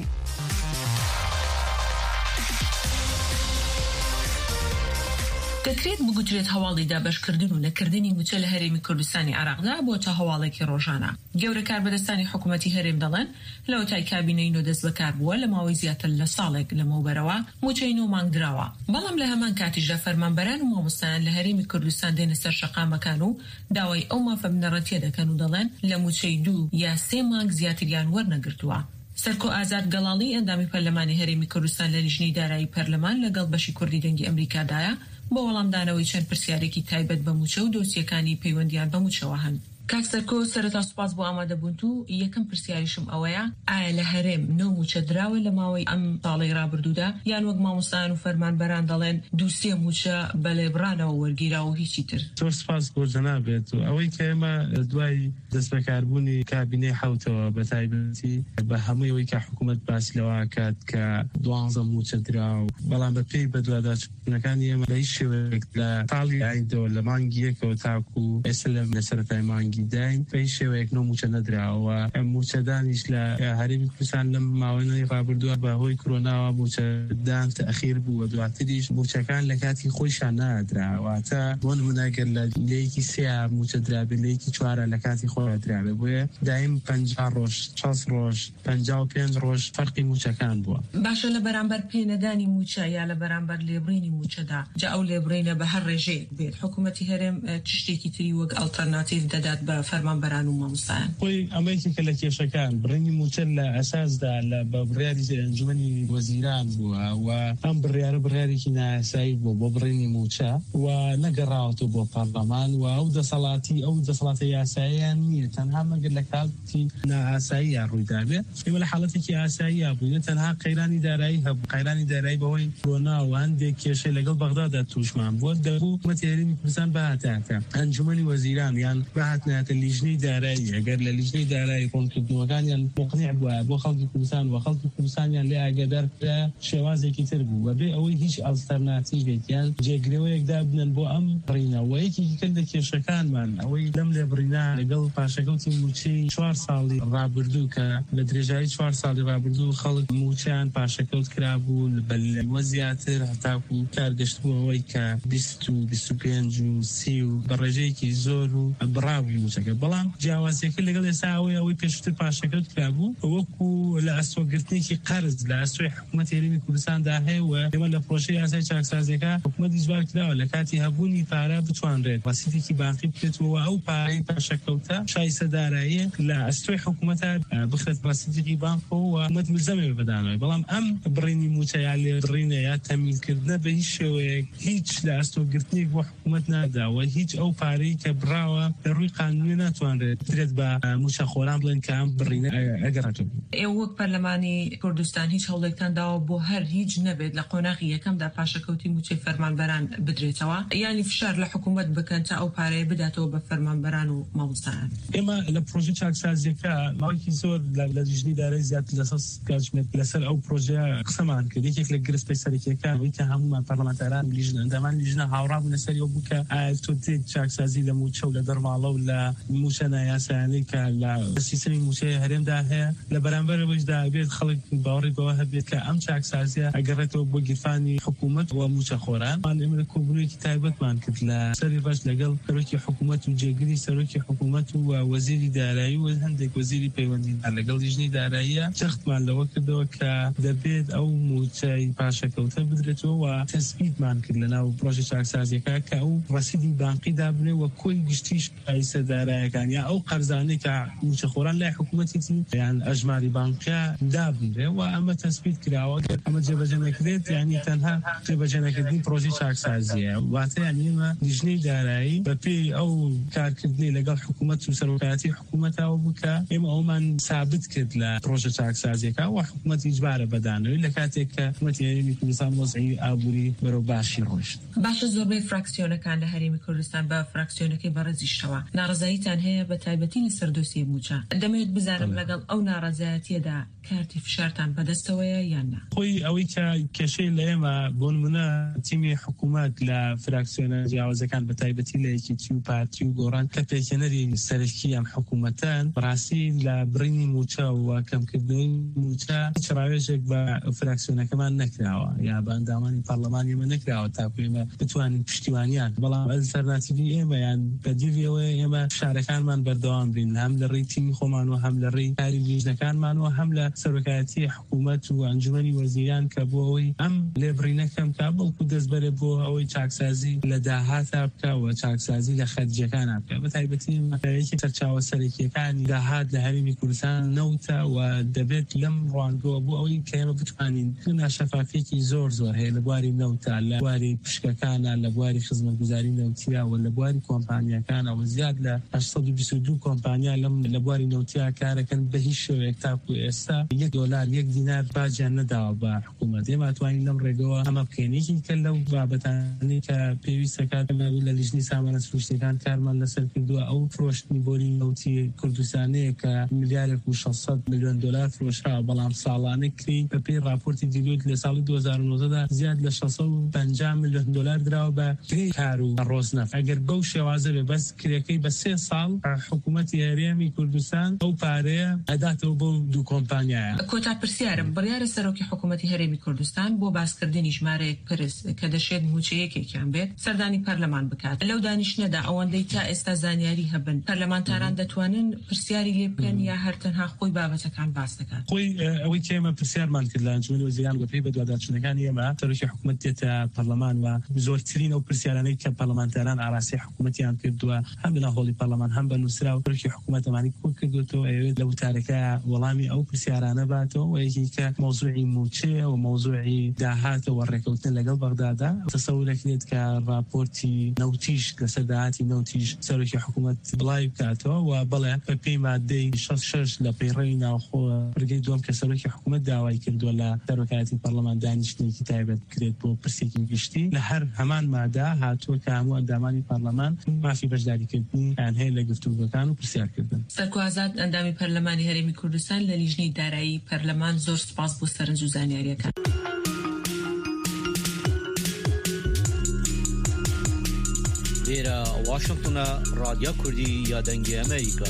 دەکرێت بگوترێت هەواڵی دابەشکردن و نەکردنی موچە لە هەرێمی کوردستانی عێراقدا بۆ تا هەواڵێکی ڕۆژانە. گەورە کاربەدەستانی حکوومەتی هەرێم دەڵێن لەوەتای کابینەی نۆ دەست بەکار بووە لە ماوەی زیاتر لە ساڵێک لەمەوبەرەوە موچەی نۆ مانگدراوە. بەڵام لە هەمان کاتیشدا فەرمانبەران و مامۆستایان لە هەرێمی کوردستان دێنە سەر شەقامەکان و داوای ئەو مافە بنەڕەتیە دەکەن و دەڵێن لە موچەی دوو یا سێ مانگ زیاتریان وەرنەگرتووە. سەرکۆ ئازاد گەڵاڵی ئەندامی پەرلەمانی هەرێمی کوردستان لە لیژنەی دارایی پەرلەمان لەگەڵ بەشی کوردی دەنگی ئەمریکادایە بۆ وەڵامدانەوەی چەند پرسیارێکی تایبەت بە موچە و دۆسیەکانی پەیوەندیان بە موچەوە هەن. کاک سەرکۆ سەرەتا سوپاس بۆ ئامادەبوون و یەکەم پرسیاریشم ئەوەیە ئایا لە هەرێم نۆ موچە دراوە لە ماوەی ئەم ساڵی ڕابردوودا یان وەک مامۆستایان و فەرمانبەران دەڵێن دوو سێ موچە بەلێبڕانەوە وەرگیرا و هیچی تر. زۆر سوپاس بۆ جەنابێت و ئەوەی کە ئێمە دوای دەستبەکاربوونی کابینەی حەوتەوە بە تایبەتی بە هەمووی ئەوەی کە حکوومەت باس لەوە کات کە دوانزە موچە دراو بەڵام بە پێی بەدواداچوونەکانی ئێمە بە هیچ شێوەیەک لە ساڵی ئایندەوە لە مانگی یەکەوە تاکو ئێستا لە سەرەتای مانگی داین بە شێوەیەک نۆ موچە نەدراوە. ئەم موچەدانیش لە هەرێمی کوردستان لەم ماوەی ڕابردووە بەهۆی کۆرۆناوە موچەدان تەخیر بووە دواتریش موچەکان لە کاتی خۆیشان نادراواتە بۆ نمونەگەر لە لەیەکی سێ موچە درابێت لەیەکی چوارە لە کاتی خۆیان درابێت بۆیە دایم پەنجا ڕۆژ شەست ڕۆژ پەنجا و پێنج ڕۆژ فەرقی موچەکان بووە. باشە لە بەرامبەر پێنەدانی موچە یا لە بەرامبەر لێبڕینی موچەدا جا ئەو لێبڕینە بە هەر ڕێژەیەک بێت حکوومەتی هەرێم چ شتێکی تری وەک ئەڵتەرناتیڤ دەدات بە فەرمانبەران و مامۆستایان؟ خۆی ئەمەیەکی کە لە کێشەکان بڕینی موچە لە ئەساسدا لە بە بڕیاری ئەنجومەنی وەزیران بووە و ئەم بڕیارە بڕیارێکی نایاسایی بوو بۆ بڕینی موچە و نەگەڕاوەتەوە بۆ پەرلەمان و ئەو دەسەڵاتی ئەو دەسەڵاتە یاساییان نییە تەنها مەگەر لە کاتی نائاساییە ڕوویدابێت. ئێمە لە حاڵەتێکی ئاساییە بووین تەنها قەیرانی دارایی هەبوو قەیرانی دارایی بەهۆی کۆرۆنا و هەندێک کێشەی لەگەڵ بەغدادا تووشمان بووە دەبوو حکوومەتی هەرێمی کوردستان بەهاتاتە ئەنجومەنی وەزیران یان بەهاتنایەتە لیژنەی دارایی ئەگەر لە لیژنەی دارایی ڕوونکردنەوەکانیان مقنیع بووە بۆ خەڵکی کوردستان و خەڵکی کوردستانیان لێ ئاگادار کرا شێوازێکی تر بوو بەبێ ئەوەی هیچ ئەڵتەرناتیڤێکیان جێگرەوەیەکدا بنن بۆ ئەم بڕینەوە. یەکێکی کە لە کێشەکانمان ئەوەی لەم لێبڕینە لەگەڵ پاشەکەوتی موچەی چوار ساڵی ڕابردوو کە لە درێژایی چوار ساڵی ڕابردوو خەڵک موچیان پاشەکەوت کرابوو بە لەوە زیاتر هەتاکو کارگەشتبووەوەی کە بیست و بیست و پێنج و سی و بە ڕێژەیەکی زۆر و بڕاوی موچەکە. بەڵام جیاوازیەکە لەگەڵ ئێستا ئەوەی ئەوەی پێشتر پاشەکەوت کرابوو وەکو لە ئەستۆگرتنێکی قەرز لە ئەستۆی حکوومەتی هەرێمی کوردستاندا هەیە و ئێمە لە پرۆژەی یاسای چاکسازیەکە حکوومەتی جواب کراوە لە کاتی هەبوونی پارە بتوانرێت ڕەسیدێکی بانقی بکرێتەوە ئەو پارەی پاشەکەوتە شایستە داراییە لە ئەستۆی حکوومەتە بخرێت ڕەسیدێکی بانکەوە و حکوومەت ملزەمێ بەدانەوە. بەڵام ئەم بڕینی موچە یا لێبڕینە یا تەمینکردنە بە هیچ شێوەیەک هیچ لە ئەستۆگرتنێک بۆ حکوومەت ناداوە هیچ ئەو پارەی کە بڕاوە لە ڕووی قانونی ناتوانرێت درێت بە موچە خۆران بڵێن کە ئەم بڕینە ئەگەڕێتەوە. ئێوە وەک پەرلەمانی کوردستان هیچ هەوڵێکتان داوە بۆ هەر هیچ نەبێت لە قۆناغی یەکەمدا پاشەکەوتی موچەی فەرمانبەران بدرێتەوە یانی فشار لە حکوومەت بکەن تا ئەو پارەیە بداتەوە بە فەرمانبەران و مامۆستایان؟ ئێمە لە پرۆژەی چاکسازیەکە ماوەیەکی زۆر لە لیژنەی دارایی زیاتر لە سەد کاتژمێر لەسەر ئەو پرۆژەیە قسەمان کرد. یەکێک لە گرفتەی سەرەکیەکان کە هەمومان پەرلەمانتاران لیژنە ئەندامان لیژنە هاوڕابوون لەسەر ئەو بوو کە ئایا تۆ دێت چاکسازی لە موچە و لە دەرماڵە و لە موچە نایاسایانەی کە لە سیستەمی موچەی هەرێمدا هەیە لە بەرامبەرەوەیشدا بێت خەڵک باوەڕی بەوە هەبێت کە ئەم چاکسازیە ئەگەڕێتەوە بۆ گیرفانی حکوومەت و موچە خۆران. ئێمە لە کۆبوونەوەیەکی تایبەتمان کرد لە سەری ڕەش لەگەڵ سەرۆکی حکوومەت و جێگیری سەرۆکی حکوومەت و وەزیری دارایی و هەندێک وەزیری پەیوەندی لەگەڵ لیژنەی داراییە چەختمان لەوە کردەوە کە دەبێت ئەو موچەی پاشەکەوتە بدرێتەوە و تەسبیتمان کرد لە ناو پرۆژەی چاکسازیەکە کە ئەو ڕەسیدی بانقی دابنێ و کۆی گشتیش شایستە دارایەکان یا ئەو قەرزانەی کە موچەخۆران لای حکوومەتی یان ئەژماری بانکیا دابنرێ و ئەمە تەسبیت کراوە ئەمە جێبەجێ نەکرێت یعنی تەنها جێبەجێ نەکردنی پرۆژەی چاکسازیە واتە یعنی ئێمە لیژنەی دارایی بەپێی ئەو کارکردنی لەگەڵ حکوومەت و سەرۆکایەتی حکوومەتەوە بکە ئێمە ئەومان ثابت کرد لە پرۆژە چاکسازیەکە و حکوومەت ئیجبارە بەدانەوەی لە کاتێک کە حکوومەتی هەرێمی کوردستان وەزعی ئابووری بەرەو باشی ڕۆیشت. باشە زۆربەی فراکسیۆنەکان لە هەرێمی کوردستان بە فراکسیۆنەکەی بەڕێزیشتەوە ناڕەزاییتان هەیە بە تایبەتی لەسەر دۆسیە موچە. دەمەوێت بزانم لەگەڵ ئەو ناڕەزایەتیەدا کارتی فشارتان بەدەستەوەیە یان نا؟ خۆی ئەوەی کە کێشەی لە ئێمە بۆ نمونە تیمی حکوومەت لە فراکسیۆنە جیاوازەکان بە تایبەتی لە یەکێتی و پارتی و گۆڕان کە پێکەنەری سەرەکی ئەم حکوومەتان بەڕاستی لە بڕینی موچە و کەمکردنەوەی موچە هیچ ڕاوێژێک بە فراکسیۆنەکەمان نەکراوە یا بە ئەندامانی پەرلەمانی ئێمە نەکراوە تاکو ئێمە بتوانین پشتیوانیان بەڵام ئەلتەرناتیڤی ئێمە یان بەدیڤەوە ئێمە شارەکانمان بەردەوام بین هەم لە ڕێی تیمی خۆمان و هەم لە ڕێی کاری لیژنەکانمان و هەم لە سەرۆکایەتی حکوومەت و ئەنجومەنی وەزیران کە بۆ ئەوەی ئەم لێبڕینەکەم کا بەڵکو دەست بەرێ بۆ ئەوەی چاکسازی لە داهاتا بکەوە چاکسازی لە خەرجیەکانە بکە بە تایبەتی یەکی سەرچاوە سەرەکیەکانی داهات لە هەرێمی کوردستان نەوتە و دەبێت لەم ڕوانگەوە بۆ ئەوەی کە ئێمە بتوانین ناشەفافیەکی زۆر زۆر هەیە لە بواری نەوتە لە بواری پشکەکانە لە بواری خزمەتگوزاری نەوتیە و لە بواری کۆمپانیەکانەوە زیاد لە هەشت بیست و دوو کۆمپانیا لەم لە بواری نەوتیا کارەکەن بە هیچ شێوەیەک تاکو ئێستا یەک دۆلار یەک دینار باجیان نەداوە بە حکوومەت. ئێمە توانین لەم ڕێگەوە ئەمە بکەینێکی کە لەو بابەتانی کە پێویستە کاتەمە لە لیژنی سامانە فرۆشتەکان کارمان لەسەر کردووە ئەو فرۆشتنی بۆری نەوتی کوردستانەیە کە ملیارێک و شەشسەد ملیۆن دۆلار فرۆشرا بەڵام ساڵانە کری بە پێی راپۆرتی دیلوت لە ساڵی دوو هەزار و نۆزدە زیاد لە شەشسەد و پەنجا ملیۆن دۆلار دراوە بە کرێی کار و ڕۆزنەف. ئەگەر بەو شێوازە بێ بەس کرێکەی بە سێ ساڵ حکوومەتی هەرێمی کوردستان ئەو پارەیە ئەداتەوە بۆ دوو کۆمپانیایە. کۆتا پرسیارم بڕیارە سەرۆکی حکوومەتی هەرێمی کوردستان بۆ باسکردنی ژمارەیەک پرس کە دەشێت موچەیەکێکیان بێت سەردانی پەرلەمان بکات. لەو دانیشتنەدا ئەوەندەی تا ئێستا زانیاری هەبن پەرلەمانتاران دەتوانن پرسیاری لێ بکەن یا هەر تەنها خۆی بابەتەکان باس دەکات؟ خۆی ئەوەی کە ئێمە پرسیارمان کرد لە ئەنجومەنی وەزیران بەپێی بەدواداچوونەکانی ئێمە سەرۆکی حکوومەت دێتە پەرلەمان و زۆرترین ئەو پرسیارانەی کە پەرلەمانتاران ئاراسی حکوومەتیان کردووە هەم لە هۆڵی پەرلەمان هەم بە نووسرا و سەرۆکی حکوومەت ئەمانی کۆ کردوێتەوە ئەوێت لە وتارەکە وەڵامی ئەو پرسیارانە باتەوە و یەکی کە مۆزوعی موچەیە و مۆزوعی داهاتەوە ڕێکەوتن لەگەڵ بەغدادا تەسەورەکرێت کە راپۆرتی نەوتیش لەسەر داهاتی نەوتیش سەرۆکی حکوومەت بڵاوی بکاتەوە و بەڵێ بە پێی مادەی شەست و شەش لە پەیڕەوی ناوخۆ بڕگەی دووەم کە سەرۆکی حکوومەت داوای کردووە لە سەرۆکایەتی پەرلەمان دانیشتنێکی تایبەت بکرێت بۆ پرسێکی گشتی لە هەر هەمان مادە هاتووە کە هەموو ئەندامانی پەرلەمان مافی بەشداریکردنی یان هەیە لە گفتوگۆکان و پرسیارکردن. سەرکوازات ئەندامی پەرلەمانی هەرێمی کوردستان لە لیژنەی دارایی پەرلەمان زۆر سپاس بۆ سەرنج و زانیاریەکان. لێرە واشنگتنە رادیۆ کوردی یادەنگی ئەمریکا.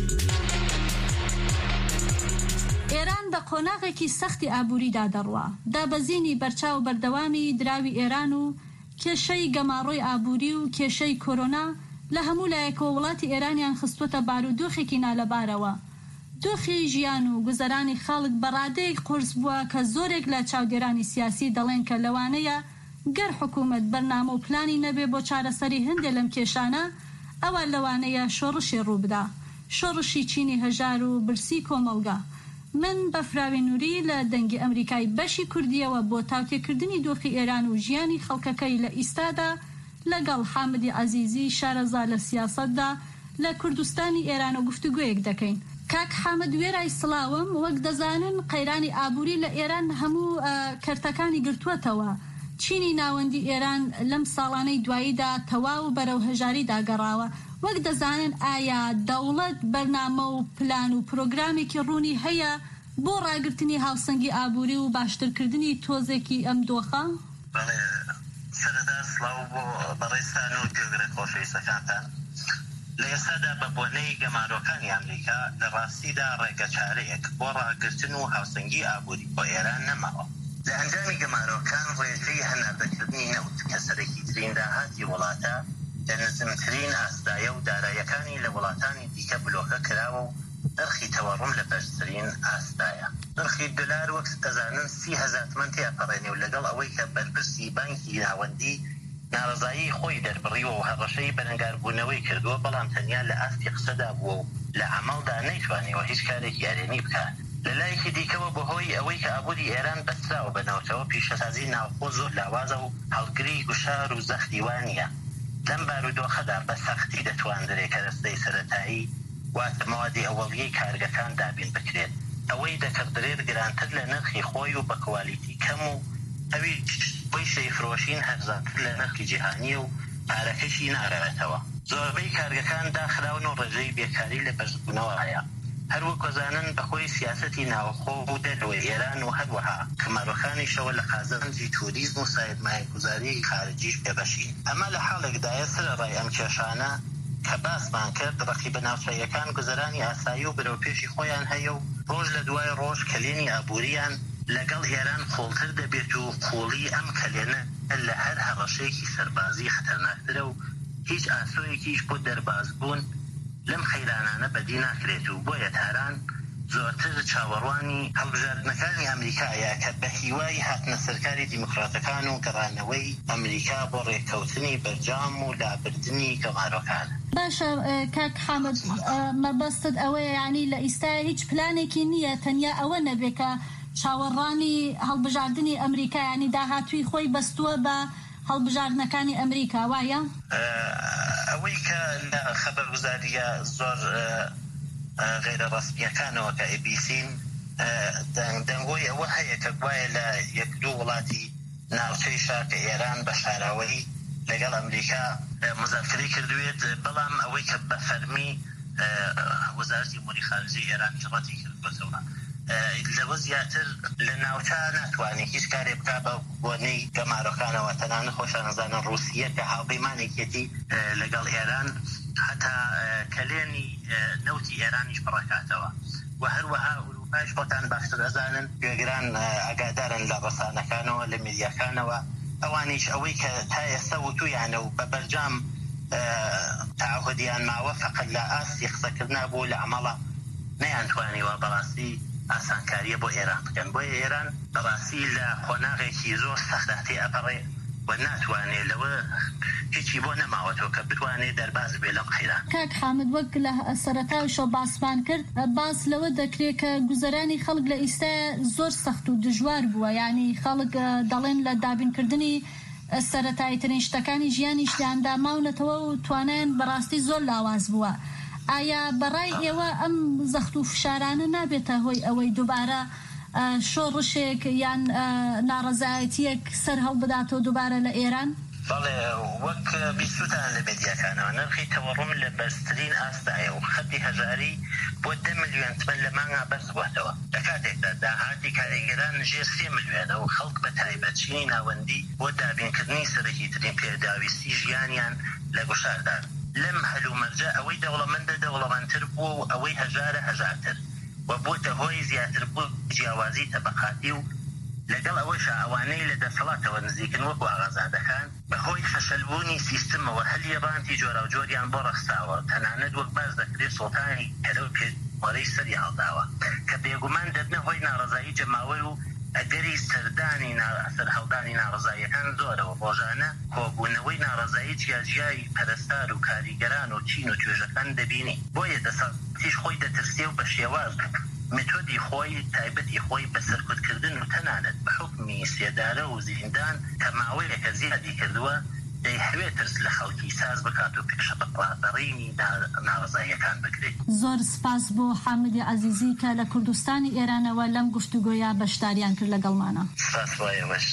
ئێران بە قۆناغێکی سەختی ئابووریدا دەڕوا دابەزینی بەرچاو بەردەوامی دراوی ئێران و کێشەی گەماڕۆی ئابووری و کێشەی کۆرۆنا لە هەموو لایەکەوە وڵاتی ئێرانیان خستوەتە بارودۆخێکی نالەبارەوە. دۆخی ژیان و گوزەرانی خەڵک بەڕادەیەک قورس بووە کە زۆرێک لە چاودێرانی سیاسی دەڵێن کە لەوانەیە گەر حکوومەت بەرنامە و پلانی نەبێ بۆ چارەسەری هەندێک لەم کێشانە ئەوە لەوانەیە شۆڕشی ڕووبدا شۆڕشی چینی هەژار و برسی کۆمەڵگا. من بەفراوی نووری لە دەنگی ئەمریکای بەشی کوردیەوە بۆ تاوتێکردنی دۆخی ئێران و ژیانی خەڵکەکەی لە ئیستادا لەگەڵ حامدی عەزیزی شارەزا لە سیاسەتدا لە کوردستانی ئێران و گفتوگویەک دەکەین. کاک حامد وێرای سڵاوم وەک دەزانن قەیرانی ئابووری لە ئێران هەموو کەرتەکانی گرتووەتەوە. چینی ناوەندی ئێران لەم ساڵانەی دواییدا تەواو بەرەو هەژاری داگەڕاوە. وەک دەزانن ئایا دەوڵەت بەرنامە و پلان و پرۆگرامێکی ڕوونی هەیە بۆ ڕاگررتنی هاوسەنگی ئابووری و باشترکردنی تۆزێکی ئەم دۆخە؟ سەرەتا سڵاو بۆ بەڕێستان و گوێگرە خۆشەویستەکانتان. لە ئێستادا بە بۆنەی گەمارۆکانی ئەمریکا لە ڕاستیدا ڕێگە چارەیەک بۆ ڕاگررتن و هاوسەنگی ئابووری بۆ ئێران نەماوە. لە ئەنجامی گەمارۆکان ڕێژەی هەناردەکردنی نەوت کە سەرەکی ترین داهاتی وڵاتە لە نزمترین ئاسدایە و دارایەکانی لە وڵاتانی دیکە بلۆکە کراوە و نرخی تەوەڕوم لە بەرزترین ئاسدایە. نرخی دلار وەک دەزانن سی هەزار تمەن تێپەڕێنێ و لەگەڵ ئەوەی کە بەرپرسی بانکی ناوەندی ناڕزایی خۆی دەربڕیوە و هەڕەشەی بەرەنگاربوونەوەی کردووە، بەڵام تەنیا لە ئاستی قسەدا بووە و لە عەمەڵدا نەیتوانیوە هیچ کارێکی یارێنی بکات. لە لایەکی دیکەوە بەهۆی ئەوەی کە ئابووری ئێران بەستراوە بەنەوتەوە، پیشەسازی ناوخۆ زۆر لاوازە و هەڵگری گوشار و زەختی وانە. لەم بارودۆخەدا بە سەختی دەتواندرێت کە دەستەی سەرەتایی واتە مەوادی ئەوەڵیەی کارگەکان دابین بکرێت. ئەوەی دەکردرێت گرانتر لە نرخی خۆی و بە کوالیتی کەم و ئەوی بۆی شەیفرۆشین هەرزانتر لە نرخی جیهانی و پارەکەشی ناڕێتەوە. زۆربەی کارگەکان داخراون و ڕێژەی بێکاری لە بەرزبوونەوە هەیە. هەروەک وەزانن بەخۆی سیاسەتی ناوخۆ و دەرەوەی ئێران و هەروەها کەمەرۆخانیشەوە لە قازانجی توریزم و سایرمایەگوزاریی خارجیش پێبەشین. ئەمە لە حاڵێکدایە سەرەڕای ئەم کێشانە کە باسمان کرد، ڕەقیبە ناوچەیەکان گوزەرانی ئاسایی و بەرەوپێشی خۆیان هەیە و ڕۆژ لە دوای ڕۆژ کلێنی ئابووریان لەگەڵ ئێران قوڵتر دەبێت و قوڵی ئەم کلێنە لە هەر هەڕەشەیەکی سەربازی خەتەرناکترە و هیچ ئاسۆیەکیش بۆ دەربازبوون لەم خەیرانانە بەدی ناکرێت و بۆیە تاران زۆرتر چاوەڕوانی هەڵبژاردنەکانی ئەمریکایە کە بە هیوای هاتنە سەرکاری دیموکراتەکان و گەڕانەوەی ئەمریکا بۆ ڕێککەوتنی بەرجام و لابردنی گەمارۆکان. باشە کاک حامد، مەبەستت ئەوەیە یعنی لە ئیستای هیچ پلانێکی نییە، تەنیا ئەوە نەبێت کە چاوەڕانی هەڵبژاردننی ئەمریکا ینی داهاتووی خۆی بەستووە بە هەڵبژاردنەکانی ئەمریکا، وایە؟ ئەوەی کە لە خەبەرگوزاریە زۆر غیرە ڕەسمیەکانەوە کە ئێ بی سین دەنگۆی ئەوە هەیە کە گوایە لە یەک دوو وڵاتی ناوچەی شارکە ئێران بە شاراوەی لەگەڵ ئەمریکا مزارکردی کردوێت، بەڵام ئەوەی کە بە فەرمی وەزارەتی ئەموری خارجی ئێران ڕەتی کردوێتەوە لەوە زیاتر لە ناوچە ناتوانێت هیچ کارێ بکا بە بۆنەی گەمارۆکانەوە. تەنانەت خۆشانەزانن رووسیە کە هاوپەیمانێکێتی لەگەڵ ئێران هەتا کلێنی نەوتی ئێرانیش بڕکاتەوە و هەروەها ئوروپایش خۆتان باشتر ئەزانن گوێگران ئاگادارن لە ڕەسانەکانەوە لە میدیاکانەوە ئەوانیش ئەوەی کە تا ئێستا وتویانە و بە بەرجام تعهودیان ماوە فقط لە ئاستی قسەکردنا بوو لە عەمەڵە نەیانتوانیوە بەڕاستی ئاسانکاریە بۆ ئێران بکەن. بۆیە ئێران بەڕاستی لە خۆناغێکی زۆر سەختا تێ ئەپەڕێ و ناتوانێت لەوە هیچی بۆ نەماوەتەوە کە بتوانێت دەرباز بێ لەم خەیران. کاک حامد، وەک لە سەرەتاویشەوە باسمان کرد، باس لەوە دەکرێت کە گوزەرانی خەڵک لە ئیستایە زۆر سەخت و دژوار بووە، یعنی خەڵک دەڵێن لە دابینکردنی سەرەتاییترین شتەکانی ژیانیش لەیاندا ماونەتەوە و توانیان بەڕاستی زۆر لاواز بووە. ئایا بەڕای ئێوە ئەم زەخت و فشارانە نابێتە هۆی ئەوەی دووبارە شۆڕشێک یان ناڕەزایەتیەک سەر هەڵبداتەوە دووبارە لە ئێران؟ بەڵێ وەک بیستوتان لە مێدیاکانەوە نرخی تەوەڕوم لە بەرزترین ئاستایە و خەتی هەژاری بۆ دە ملیۆن تمەن لە مانگا بەرز بووەتەوە. لە کاتێکدا داهاتی کاریگەران نژێر سێ ملیۆنە و خەڵک بە تایبەتچینی ناوەندی بۆ دابینکردنی سەرەکیترین پێداویستی ژیانیان لە گوشاردان. لەم هەلومەرجە ئەوەی دەوڵەمەندە دەوڵەمەندتر بووە و ئەوەی هەژارە هەژارتر و بۆتە هۆی زیاتر بوو جیاوازی تەبەقاتی و لەگەڵ ئەوەشە ئەوانەی لە دەسەڵاتەوە نزیکن وەکو ئاغازادەکان بەهۆی فەشەلبوونی سیستمەوە هەلیێڕانتی جۆرە و جۆریان بۆ ڕەخساوە. تەنانەت وەک باز دەکرێت سوڵتانی هەرەو پێوەرەی سەری هەڵداوە کە بێگومان دەبنە هۆی ناڕەزایی جەماوەی و ئەگەری سەردانی سەر هەڵدانی ناڕەزایەکان زۆرەوە. ڕۆژانە کۆبوونەوەی ناڕەزایی جیاجیایی پەرستار و کاریگەران و چین و توێژەکان دەبینی. بۆیە دەسەڵاتیش خۆی دەترسێ و بە شێواز مێتۆدی خۆی تایبەتی خۆی بە سەرکوتکردن و تەنانەت بە حوکمی سێدارە و زیندان کە ماوەیەکە زیادی کردووە دەیهەوێت ترس لە خەڵکی ساز بکات و پێشە بەڕادەڕینی ناڕەزاییەکان بکرێت. زۆر سپاس بۆ حامدی عەزیزی کە لە کوردستانی ئێرانەوە لەم گفتوگۆیە بەشداریان کرد لەگەڵمانە. سپاس وایە بەش.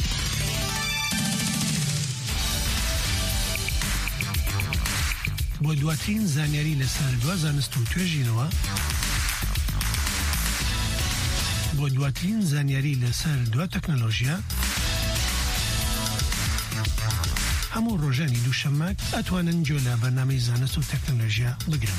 بۆ دواترین زانیاری لەسەر دوا زانست و توێژینەوە بۆ دواترین زانیاری لەسەر دوا تەکنۆلۆژیا هەموو ڕۆژانی دووشەممە ئەتوانن جۆ لە بەرنامەی زانست و تەکنۆلۆژیا بگرن.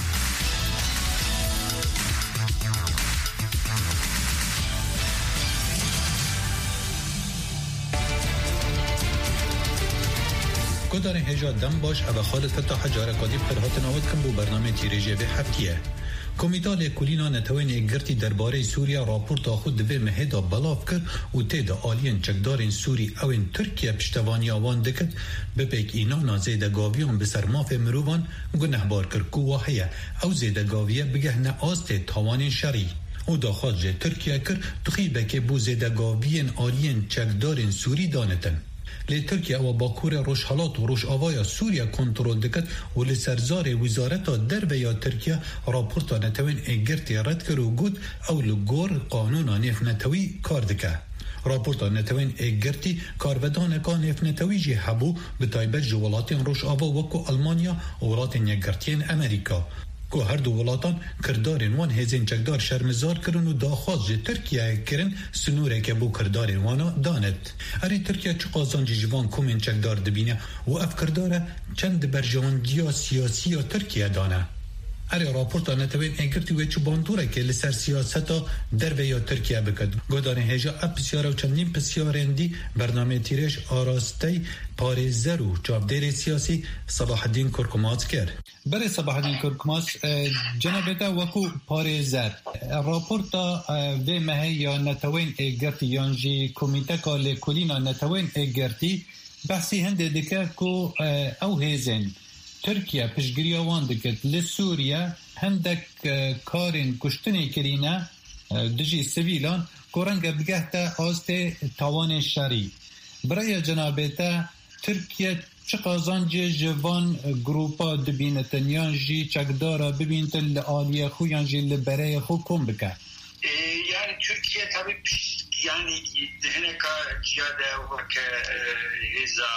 گۆدارên hêja dem baş ev xalit heta hecare kadî pir hatin awet kin bû bernamê tîrêjiyê vê heftiyê. کمیته لکولینا نتوین اگرتی درباره سوریا راپورت خود دوی مهدا بلاف کرد و تید آلین چکدارین سوری اوین ترکیه پشتوانی آوان دکت بپیک اینا نازیدگاویان بسر ماف مروان گنه بار کرد که واحیه او زیدگاویه بگه نه آست تاوان شری او داخل جه ترکیه کرد تخیبه که بو زیدگاویان آلین چکدارین سوری دانتن لی ترکیه و باکور روش حالات و روش آوایا سوریا کنترول دکت و لی سرزار وزارتا دربه یا ترکیه راپورتا نتوین اگرتی رد کرد و گود او لگور قانونا نیف نتوی کار دکه. راپورتا نتوین اگرتی کارودان که نیف نتوی جی حبو به تایبت جوالاتین روش آوا وکو المانیا و ولاتین یگرتین امریکا. که هر دو ولاتان کردارین وان هزین چکدار شرمزار کرن و داخواز جه ترکیه کرن سنوره که بو کردارین وانا داند. اری ترکیه چه قازان جیوان کومین چکدار دبینه و اف کرداره چند برجواندیا سیاسی یا ترکیه دانه. اری راپورتا نتوین اگرتی و چه باندوره که لسر سیاستا در یا ترکیه بکد. گودان هجا اپ بسیاره و چندین بسیارین دی برنامه تیرش آراستی پارێزەر و چاودێری سیاسی صلاح الدین کورکماز کرد. برای صلاح الدین کورکماز جنابێتە وەکو پارێزەر راپۆرتا vê mehê ya netewên êgirtî yan jî komîteka lêkolîna netewên êgirtî behsî hindê dike ku ew hêzên Tirkiye piştgiriya wan dikir li Sûriye hindek karên kuştinê kirîne dijî sivîlan ku renge bigehte astê tawanê şerî. برای جنابێتە Türkiye çi qazancê ji van grupa dibînetin yan jî çekdara bibîntin li aliyê xwe yan jî li bereyê xwe kom bike? Yani Türkiye tabii yani hineka ciyade veke heza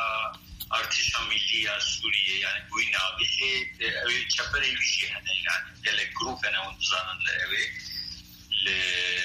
artışa milliya Suriye yani bu inabi evi çapar evi jî hene yani gelek grup hene on zanan li evi li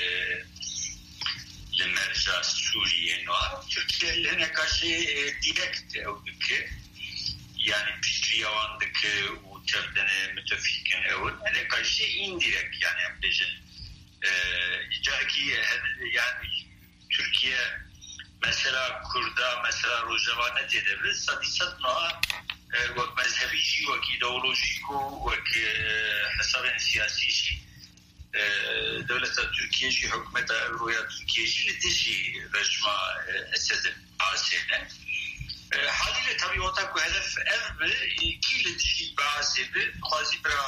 لمرجع سوريا نوع تركيا لنا كاجي ديركت او دك يعني بشكريا عندك وتردنا متفقين اول انا كاجي انديركت يعني بجن جاكي يعني تركيا مثلا كردا مثلا روجava نتدبر صديقات نوع وك مذهبي وك ايديولوجيكو وك حساب سياسي شيء دولة تركيا جي حكومة رويا تركيا جي لتجي رجمة أسد عاسينة حالي لتابي وطاكو هدف أرب كي لتجي بعاسي بي خوازي برا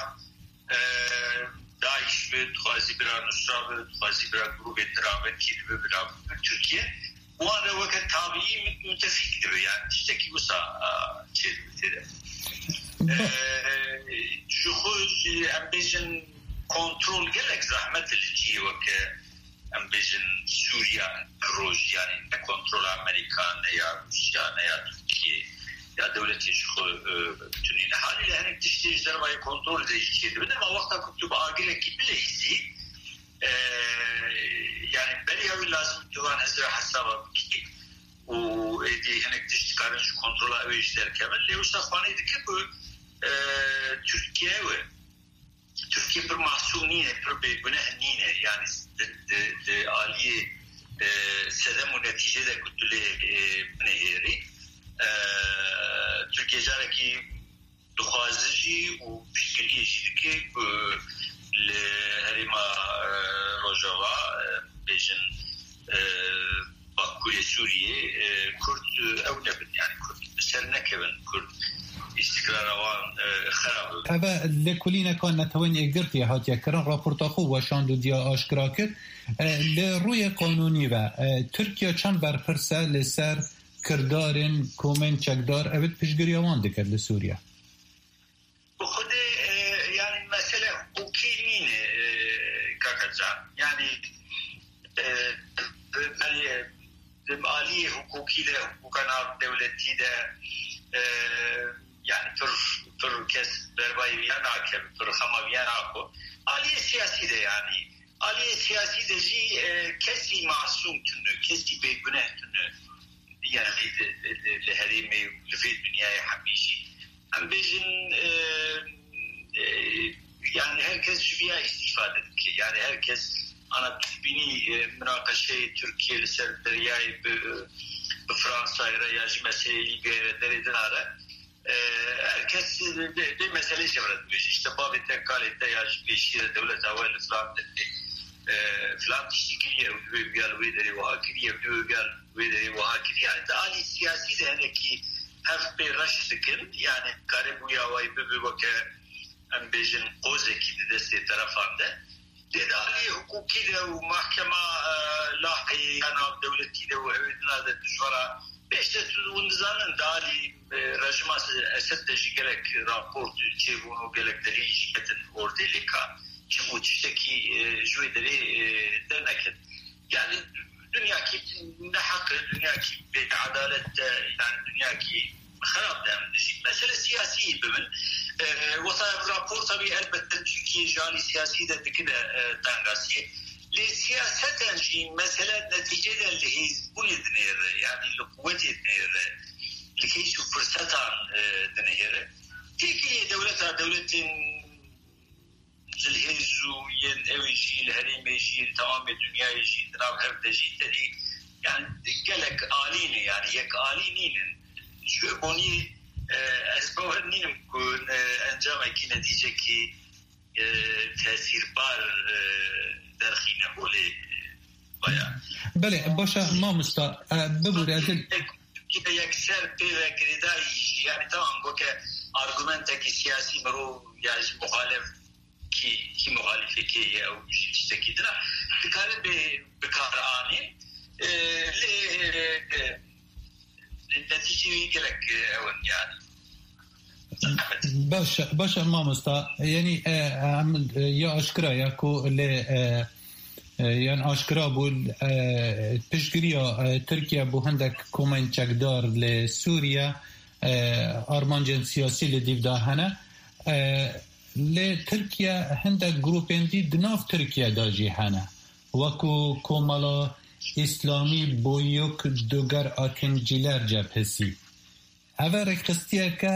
داعش بي خوازي برا نصرة بي خوازي برا جروب الترابط كي بي برا تركيا وانا وقت تابعي متفق دبي يعني تشتكي وسا تشير بتده جخوز أمبيجن kontrol gelek zahmet edici vak em bejin Suriye roj yani ne kontrol Amerikan ne ya Rusya ne ya Türkiye ya devleti şu tünün haliyle hani dışişleri var kontrol edici dedi ama vakta kutup agile gibi izi yani beri lazım tuvan hazır hasaba ki o edi hani dışişlerin şu kontrol ve işler kemal le usafani ki bu Türkiye ve Türkiye bir mahsum nine, bir günah nine yani de aliye sedem neticede kutule nehri Türkiye jaraki duhazıcı u pişkiliyeşi ki le herima Rojava bejin Bakü'ye Suriye Kürt evnebin yani Kürt mesela kevin Kürt استقرار وان خراب. هذا لكلنا كان نتوين إجرتي هاتيا كران رابورت أخو وشاندو ديا أشكراكر لرؤية قانوني و تركيا چند برپرسه لسر کردارن کومن چکدار اوید پیشگیری وان دکر لسوریا. بخود yani mesele hukuki nine kakacan yani yani aliye hukukiyle hukukana devleti de yani tür tür kes berbayı yana kem tür hama yana ko aliye siyasi de yani aliye siyasi de ji kesi masum tünü kesi beygüne tünü yani le herime lefet dünyaya hamişi am bejin yani herkes jibiya istifade etti yani herkes ana tübini münakaşe Türkiye serderiyayı Fransa ya meseleyi bir dereden ara herkes bir mesele çevrede işte babette kalite yaş bir şey devlet hava İslam dedi falan tişkiliye ve gel ve deri ve hakiriye ve gel ve deri ve hakiriye yani ali siyasi de hele ki hep bir raştıkın yani karibuya ve bir bakı em bejin kozeki de deste tarafında dedi ali hukuki de ve mahkeme lahi yani devleti de ve evdina da düşvara beşte tuzunuzanın dali rejması esed de gerek rapor çevunu gerekleri şirketin ortaylıka ki bu işteki jüvederi dernek yani dünya ki ne hakkı dünya ki bir adalet yani dünya ki harap demdir. Mesele siyasi bimin ve tabi rapor tabi elbette Türkiye jali siyasi de dikine tangası li siyaseten jin mesele neticede lihiz bu nedeniyle yani kuvvet nedeniyle lihiz şu fırsatan deneyere Türkiye devlet devletin zilhizu yen evcil harimecil tamam dünya jil trav hevdeci dedi yani gelek alini yani yek alininin şu boni esbavnin kun encam ki netice ki tesirbar درخینه بولی بایا بله باشه ما مستا ببوره ازل که یک سر پیوه گریدای یعنی تمام گو که آرگومنت کی سیاسی مرو یا مخالف کی کی مخالفه کی او چیزی کی دنا بکاره به بکار آنی ل نتیجه گلک اون یعنی باشه باشه ما مستا یعنی یا اشکرا یا کو ل یعنی اشکرا بول پشگریا ترکیه بو هندک کومن چکدار ل سوریا آرمانجن سیاسی ل دیوداهنه ل ترکیه هندک گروپندی دناف ترکیه داجی هنه وکو کومالا اسلامی بویوک دوگر آتنجیلر جبهسی اوه رکستیه که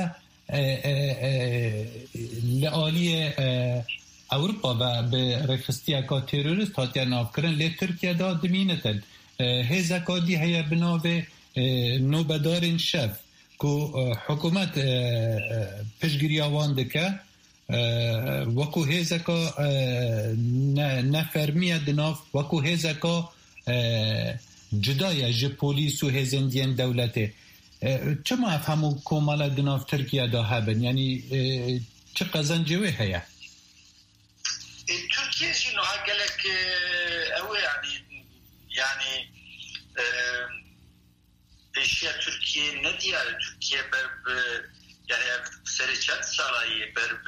لعالی اوروپا و به رخصتی اکا تروریست هاتیان آفکرن لی ترکیه دا دمینتن هزکا دی هیا بناوه نوبدارین شف که حکومت پشگیری آوان دکه وکو هزکا نفرمیه دناف وکو هزکا جدایه جه پولیس و هزندین دولته چه ما افهمو کومالا دناف ترکیه دا هبن یعنی چه قزنجوه هیا ترکیه جنو هقلك اوه يعني يعني اشياء تركيا نديا تركيا برب يعني سري چند سالایی برب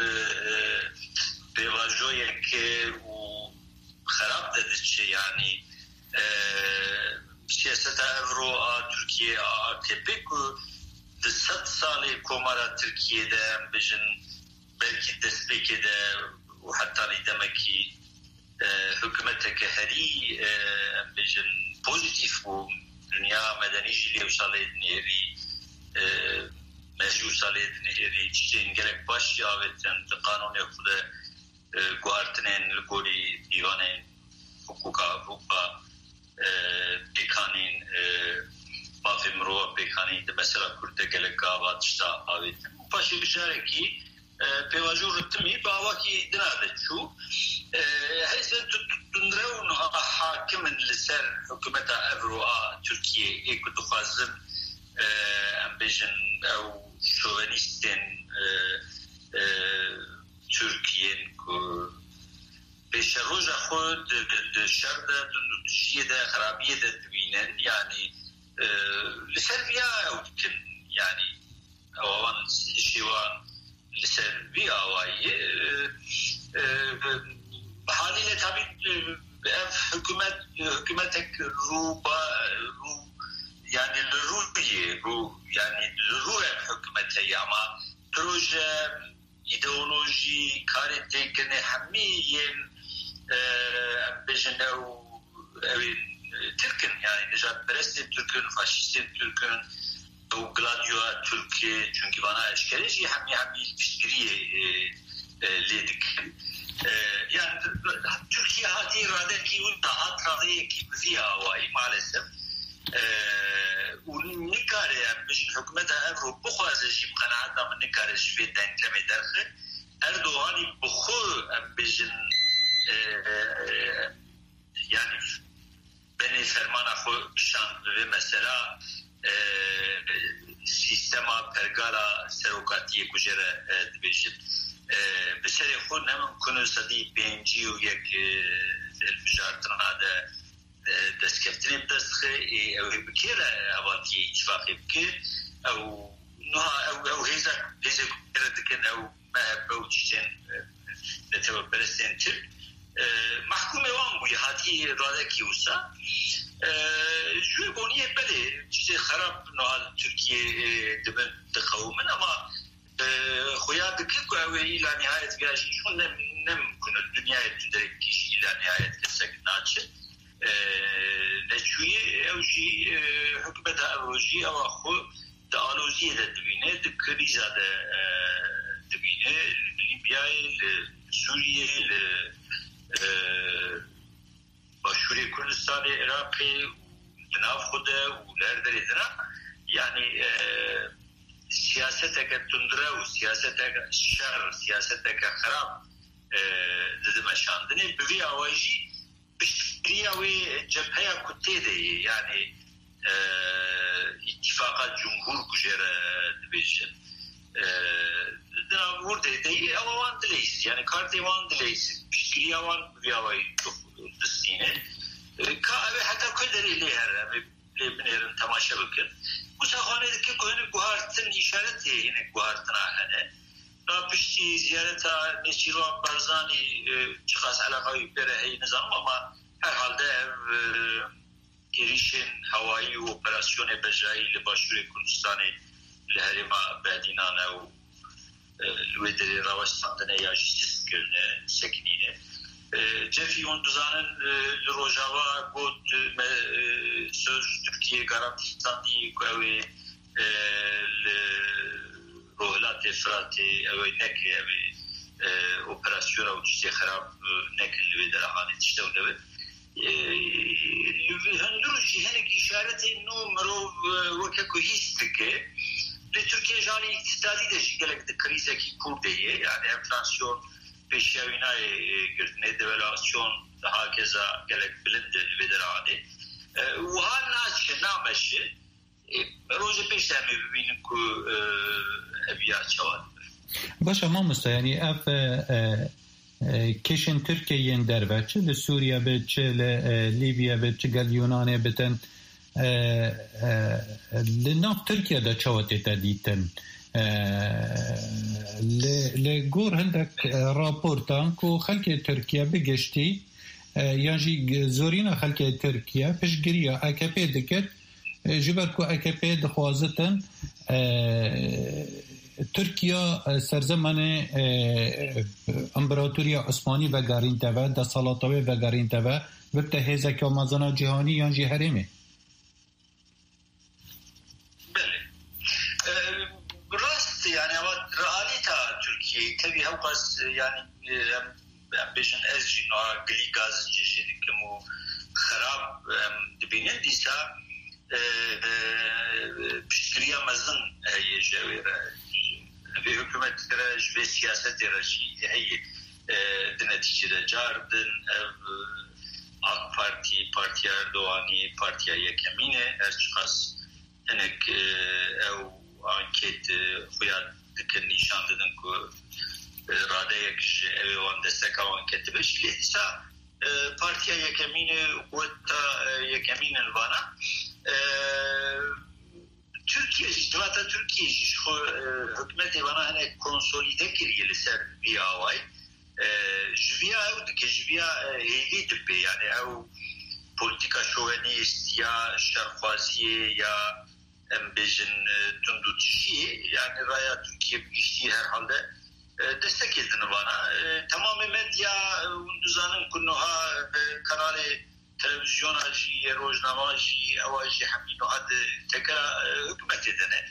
بواجوه که خراب داده چه يعني سیاست افرو ترکیه آتپی که ده ست سالی کومارا ترکیه ده بجن بلکی دستبکی ده و حتی نیدمکی حکومت که هری بجن پوزیتیف و دنیا مدنی جلی و سالی دنیری مجیو سالی دنیری چیزی انگرک باش یاویتن قانون خود گوارتنین لگوری دیوانه حقوقا حقوقا پیکانین بافی مروه پیکانین ده مثلا کرده گلک آوات شتا آویتن پاشی بشاره کی پیواجو رتمی باوا کی دناده چو هیزن تندرون حاکمن لسر حکومت افروها ترکیه ایکو دخوازن ام بیجن او شوونیستین ترکیین که پیش روز خود شر ده شیه ده خرابیه ده دوینن یعنی لسر بیا او دکن یعنی اوان شیوان لسر بیا اوایی حالیه tabi hükümet hükümetek ruba ru yani ruye ru yani ruem hükümete ama proje ideoloji kare tekne hamiyen bejene evin Türk'ün yani Necat Perest'in Türk'ün faşistin Türk'ün o Gladio Türkiye çünkü bana eşkereci hami hami ilişkiriye ledik yani Türkiye hati irade ki un daha trahi ki bizi havai maalesef un nika نکاره بجن حکومت امرو بخوازه جیم قناعت من نکاره شوی دنکلمه درخه اردوغانی بخو بجن yani beni fermana xo kişan ve mesela sistema pergala serokatiye kujere dibijin بسری خود نمکنه صدی پنجی و یک الفجارتنا ده دستکفتنی بدستخه او بکیره اواتی اتفاقی بکیر او نها او او هیزا هیزا کردکن او محبه و چیزن نتبه برستین تر محکوم وان بوی هاتی راده کیوسا جوی بونیه بله چیز خراب نها ترکیه دبن دقومن اما خويا دكك او الى نهايه جاجي شو نمكن الدنيا تدركش الى نهايه كسكناتش نشوي او شي حكمتها اوجي او اخو تعالوزيه دبينه دكريزا دبينه ليبيا سوريا باشوري كردستان العراق جناب خده ولردريدنا يعني سیاست که تندره و سیاست که شر سیاست که خراب دادم شاندنی بوی آواجی بشکری آوی جبهه کتی ده یعنی اتفاقات جمهور کجر دبیشن دنا ورده ده اوان دلیس یعنی کارتی وان دلیس بشکری آوان بوی آواجی دستینه که اوی حتی کدری لیهر بنیرن تماشا بکن مساخانه که کوهن گوهرتن اشارت یعنی گوهرتنا هنه نابشتی زیارتا نشیرو برزانی چخاص علاقه بره نظام اما هر حالده گریشن هوایی و اپراسیون بجایی لباشور کردستان لحرما بعدینانه و لویدری راوستاندنه یا جیست کرنه سکنینه جفی اون دوزانن لروجاوا گود söz Türkiye garantistanı koyuyor rohlat efrati ve neke ve operasyona uçuşu harap nekli ve derhane işte o da هندرو جهنك إشارة إنه مرو وكاكو هيستكي لتركيا جالي اقتصادي ده جيلك ده كريزة كي كوردية يعني enflasyon peşavina girdine devalüasyon daha keza gelek bilindi ve derhane و ها ناس نامشه روز پیش هم ببینیم که ابیات شواد باشه ما مستیانی اف کشن ترکیه دربه چه لسوریا به چه لیبیا به چه گل یونانه بتن لناف ترکیه دا چواتی تدیتن لگور هندک راپورتان که خلک ترکیه بگشتی یعنی زورین خلک ترکیه پشگیری آکپ دکت جبر کو آکپ دخوازتن ترکیه سرزمان امپراتوری عثمانی و گارین تبع د سلاطوی و گارین تبع و تهیزه که مازنا جهانی یعنی حریمه بله راست یعنی رئالیتا ترکیه تبی هوقاس یعنی بيشن ازجي نوع قلي غاز جيشي كمو خراب دبينين ديسا بشكريا مزن هي جاويرة في حكومة تراج في سياسة تراجي هي دنتيجة جاردن AK Parti, Parti Erdoğan'ı, Parti Yekemine erçkas enek ev anket huyat diken nişan dedin ku rade yekş evan destek avan ketibş lihsa partiya yekemine kuvveta yekeminen vana Türkiye civata Türkiye şu hükümeti vana hani konsolide kiriyeli ser bir avay jviya ev dike jviya heyli dibe yani ev politika şovenist ya şerfaziye ya embejin tundutçiye yani raya Türkiye geçtiği herhalde destek edin bana. Tamamı medya unduzanın kunuha kanalı televizyon acı, rojnama acı, avacı hamino adı tekrar hükümet edene.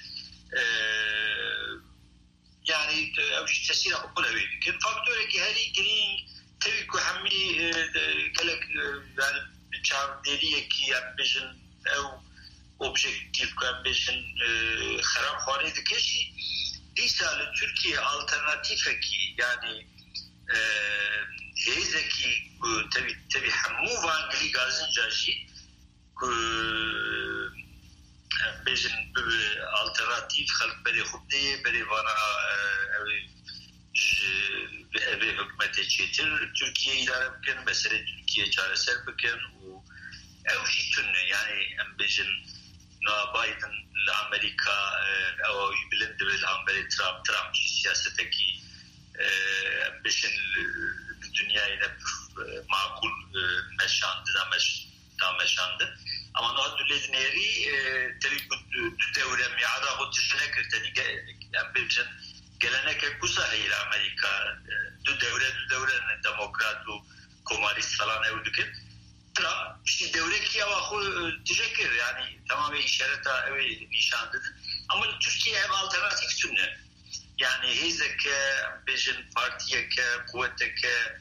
Yani tesir akıl evlilik. Faktörü ki her ikinin tabii ki hamli gelek yani çağ deliye ki yapmışın ev objektif kan beşin xarab xwari dikeşi dîsa li Türkiye alternatîfekî yani hêzekî ku tevî tevî hemû vangilî gazinca jî ku bêjin alternatîf xelk berê xwe dê berê vana evê hikûmetê çêtir Türkiye idare bikin meselê Türkiye çareser bikin û ew jî tune yani em bêjin Biden li Amerika ew bilind dibe li amberê Trump Trump siyasetekî em bêjin li dünyayê ne makul meşandı da meş da meşandı ama no dulê dinêrî tevî du dewre miada xwe tişne kir tenî em bêjin gelenekek bu sahil Amerika du devre du devre demokrat u komünist falan ev dikin Trump işte devreki ya xwe teşekkür yani tamamen işareta ev nişandıdır ama Türkiye ev alternatif tune yani hizeke bejin partiyeke kuvveteke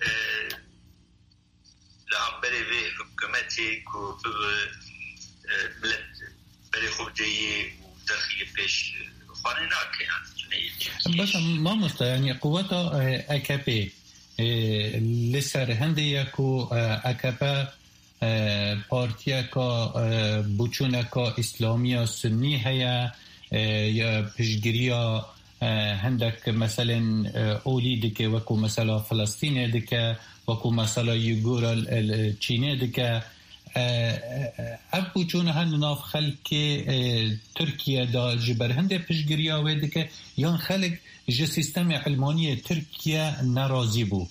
lambere ve hükümeti ku millet beri xubdeyi u daxili peş خانيناك يعني بس ما مست يعني قوته اكابي لسر هنديه كو اكابا بارتيا كا بوچونا كا اسلاميه سني هيا يا بجريا هندك مثلا اولي دك وكو مثلا فلسطين دك وكو مثلا يغورا الچيني دك اب بوچون هن ناف خلق ترکیه دا جبر هنده پشگریا ویده که یان خلق جه سیستم علمانی ترکیه نرازی بو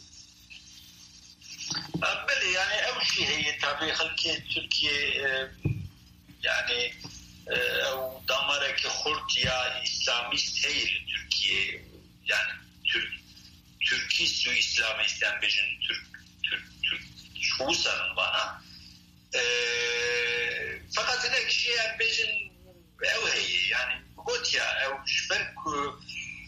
بله يعني اول شيء هي تابع خلق تركيا يعني او دامارك خورتيا اسلاميست هي تركيا يعني ترك تركيست و اسلاميست ام بجن ترك ترك ترك شو سن bana fakat ne kişi yani bejin ev yani Gotya ev şüpher ku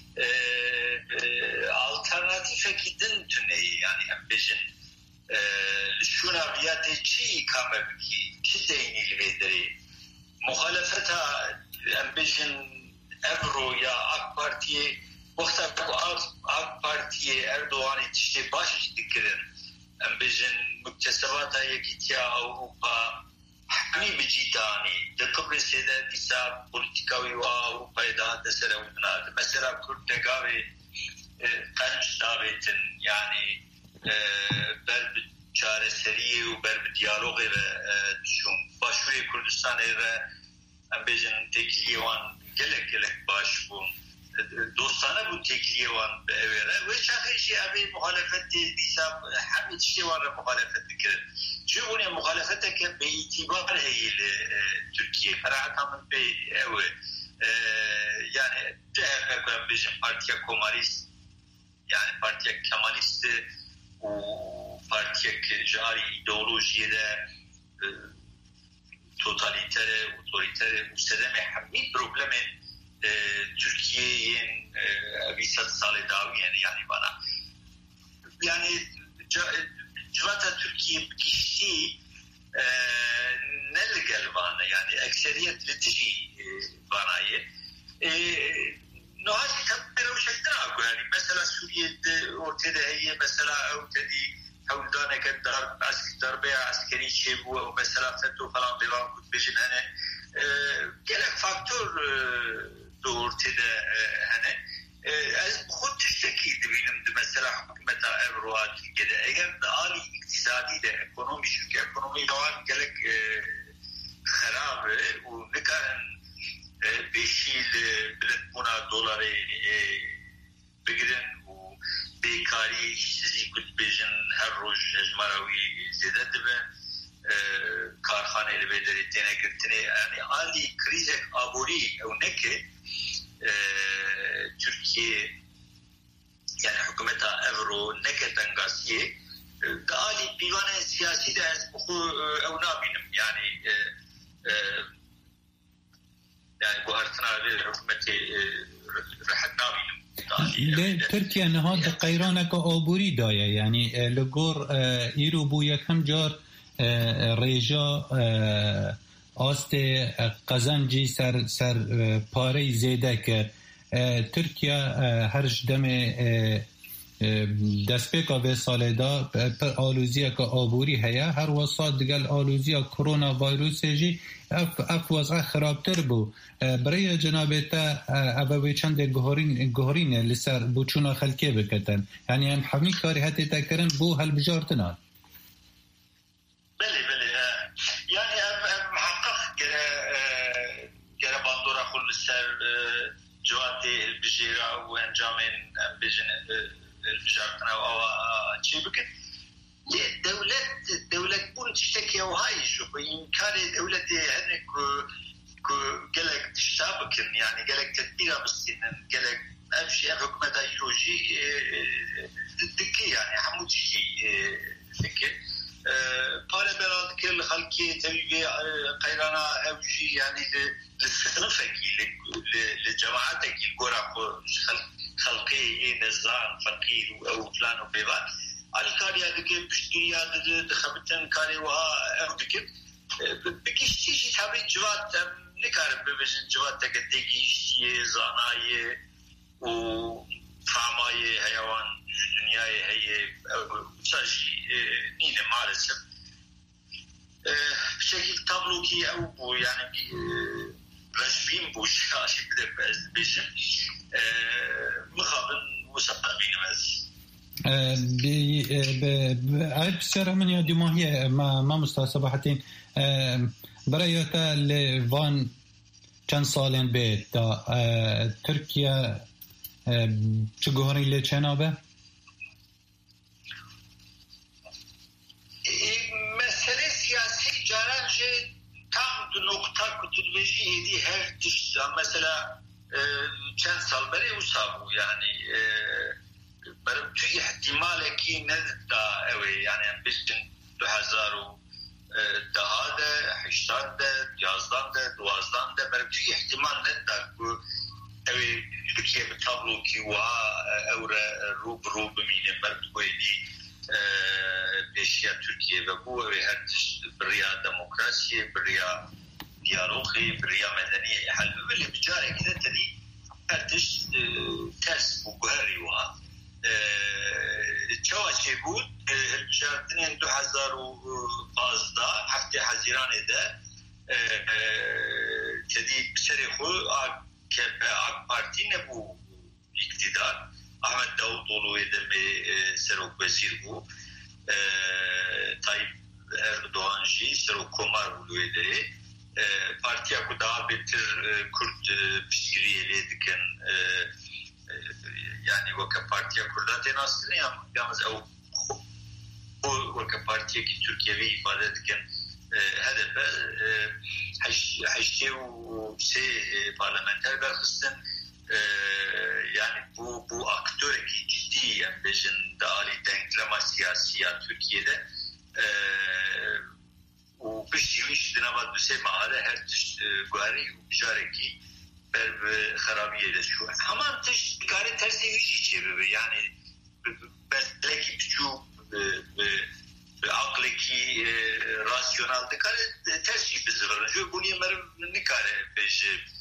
alternatif gidin tüneyi yani hem bejin şuna biyate çi kamebki çi deynil vederi muhalefeta hem bejin Evro ya AK Parti'ye vakta bu AK Parti'ye Erdoğan'ı işte baş dikirin hem bejin مكتسباتها يكيتيا أوروبا حمي بجيتاني دكبر سيدا ديسا بوليتيكاوي وأوروبا يدا دسرة ودنا مثلا كرد دقاوي قنش دابتن يعني برب çare seriye و برب ديالوغي دشون باشوري كردستان ايغا امبيجن تكليه وان gelek gelek baş bu dostane bu tekliye var evre ve şahsi abi muhalefet diysa hamid şey var muhalefet dikir. Çünkü bu muhalefete ke be itibar heyil Türkiye ferahatamın be ev yani C H P kan bizim partiye komünist yani partiye kemalist o partiye ke jari ideolojide totaliter otoriter müstedeme hamid problemi Türkiye'nin bir salı davi yani yani bana yani civata Türkiye kişi nel gelvana yani ekseriyet litici bana ye nohaj tabii o şekilde yani mesela Suriye'de ortada heye mesela ortada havldan kadar askeri darbe askeri şey bu mesela FETÖ falan devam kutbejin hani gerek faktör doğurtuda hani az خود تشتكي دبينم مثلا حكومة Evro'a Türkiye'de eğer de ali iktisadi de ekonomi çünkü ekonomi doğan gerek harap o ne kadar beşil bilet buna doları begirin o bekari işsizlik kutbejin her roz hecmaravi zede dibe karhaneli bedeli tene girtine yani ali krize abori o ne ki Türkiye yani hükümete Evro ne kadar gasiye dali divanın siyasi de bu evna benim yani yani bu hartına bir hükümeti rahatna benim Türkiye nehad قیرانه که آبوری دایه یعنی لگور ایرو بو یکم جار ریجا آست قزنجی سر سر پاره زیده کرد ترکیه هر جدم دستپیکا به سال دا پر آلوزی که آبوری هیا هر وسط دیگر آلوزی کرونا ویروس جی اف اف وضع خرابتر بو برای جناب تا ابوی چند گهرین گهرین لسر بوچونا خلکی بکتن یعنی هم همین کاری حتی تکرن بو هل بجارتنا بله بله یعنی ام محقق گره گره باندورا خل سر جوات البجيرة وانجام بجن البجارتنا او شيء بك دولة دولة بون تشتكي وهاي شو بإمكان دولة هنك كو قالك تشتابك يعني قالك تدبيرها بالسنن قالك أمشي حكومة أيلوجي دكي يعني حمود شيء دكي قال بلاد كل خلقي تبي قيرانا أوجي يعني للصنفك لجماعتك الجورا خلقي نزان فقير أو فلان وبيبان الكاري هذيك بشتري هذا دخبتن كاري وها أودك بكيش تيجي تابي جوات نكارب ببجن جوات تكتيجيش زاناي وفاماي حيوان دنياي هي شاشي نين مالسم بشكل تابلو كي أو بو يعني رسمين بو شاشي بدر بجن مخابن وسطابين مز عيب سر من يدي ما هي ما ما مستحسبحتين برایتا لوان چند سالن به تا ترکیه چه گوهری لی چنابه؟ مسئله سیاسی جارنج tam دو نقطه کتلبشی هدی هر تشت مثلا چند سال بری وصابو يعني برم تو احتمال کی نددا اوی يعني بجن دو هزار و دهاده هشتاد ده یازدان ده دوازدان ده برای توی احتمال نداره که اوی ترکیه به تابلو کی و اور رو برو بمینه برای توی دی پیشیا ترکیه و بو اوی هر تشت بریا دموکراسی بریا دیالوگی بریا مدنی حل ولی بجاره کده تدی هر تشت ترس بو گهری و چواشی بود البشارتنين دو هزار وپازده هفته حزیران ده تدی بسری خو که آق پارتی نبو اقتدار احمد داود اولوی ده به سروک وزیر بو طایب اردوغان جی سروک کمار اولوی ده پارتیا کو daha beter Kürt pişkiriye diken yani vaka partiya Kürt'e nasıl ya yalnız o o vaka partiye ki Türkiye'yi ifade ederken hedefe haşte o şey parlamenter berkısın yani bu bu aktör ki ciddi yani bejin dali denklema siyasiya Türkiye'de o pişmiş dinavat bir şey mahalle her tür guari uçareki ber خرابیه دست شو همان تش کاری ترسی ویشی چه ببه یعنی بسلکی بچو به عقلی کی راسیونال دکاره ترسی بزرگن جو بونی مرم نکاره بش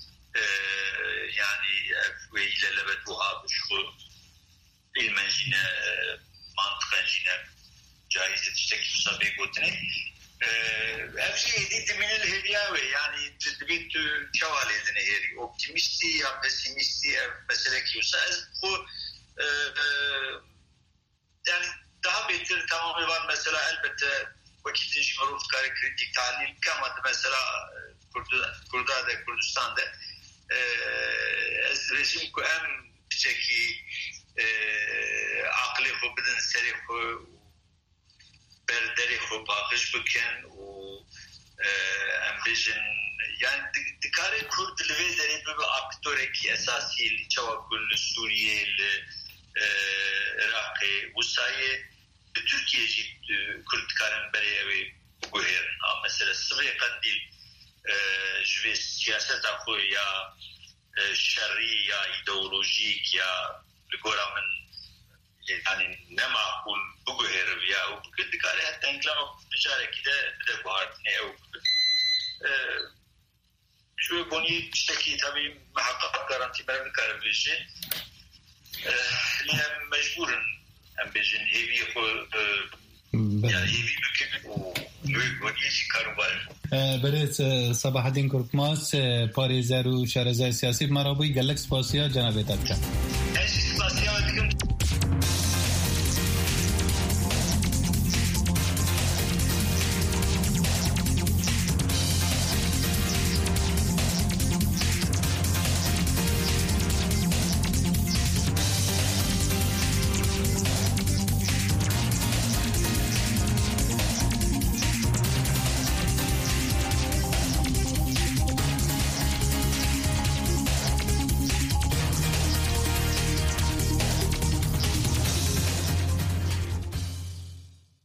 yani ویللبت بوها بشو علمن جینه منطقن جینه جایزه تشتکی مصابه گوتنه her şey edildiğinin hediye ve yani bir çavaleden heri optimisti ya pesimisti mesela kiyorsa bu e, e, yani daha beter tamamı var mesela elbette vakitin şumaruz kare kritik tahlil kamadı mesela Kurdada Kurdistan'da e, rejim ku em çeki e, akli xo bidin seri xo berderi xo bakış bükün o ambijin yani dikare Kurd livederi bir aktör ki esasi çavakul Suriye Irak'ı Usayı Türkiye'ci Kurd karın beri bu her mesela sıvı kandil jüve siyaset akı ya şerri ya ideolojik ya goramın yani ne makul bu herif ya o bugün dikare hatta inklama biçare ki de de bu art ne o شو بوني شكي تبي محقق garanti برای کار بشه لهم مجبورن هم بجن هیوی خو يعني هیوی بکنن و نوی بونیشی کاروبار برای صباح الدین کرکماس پاریزر و شهرزای سیاسی مرابوی گلک سپاسیا جناب تبچه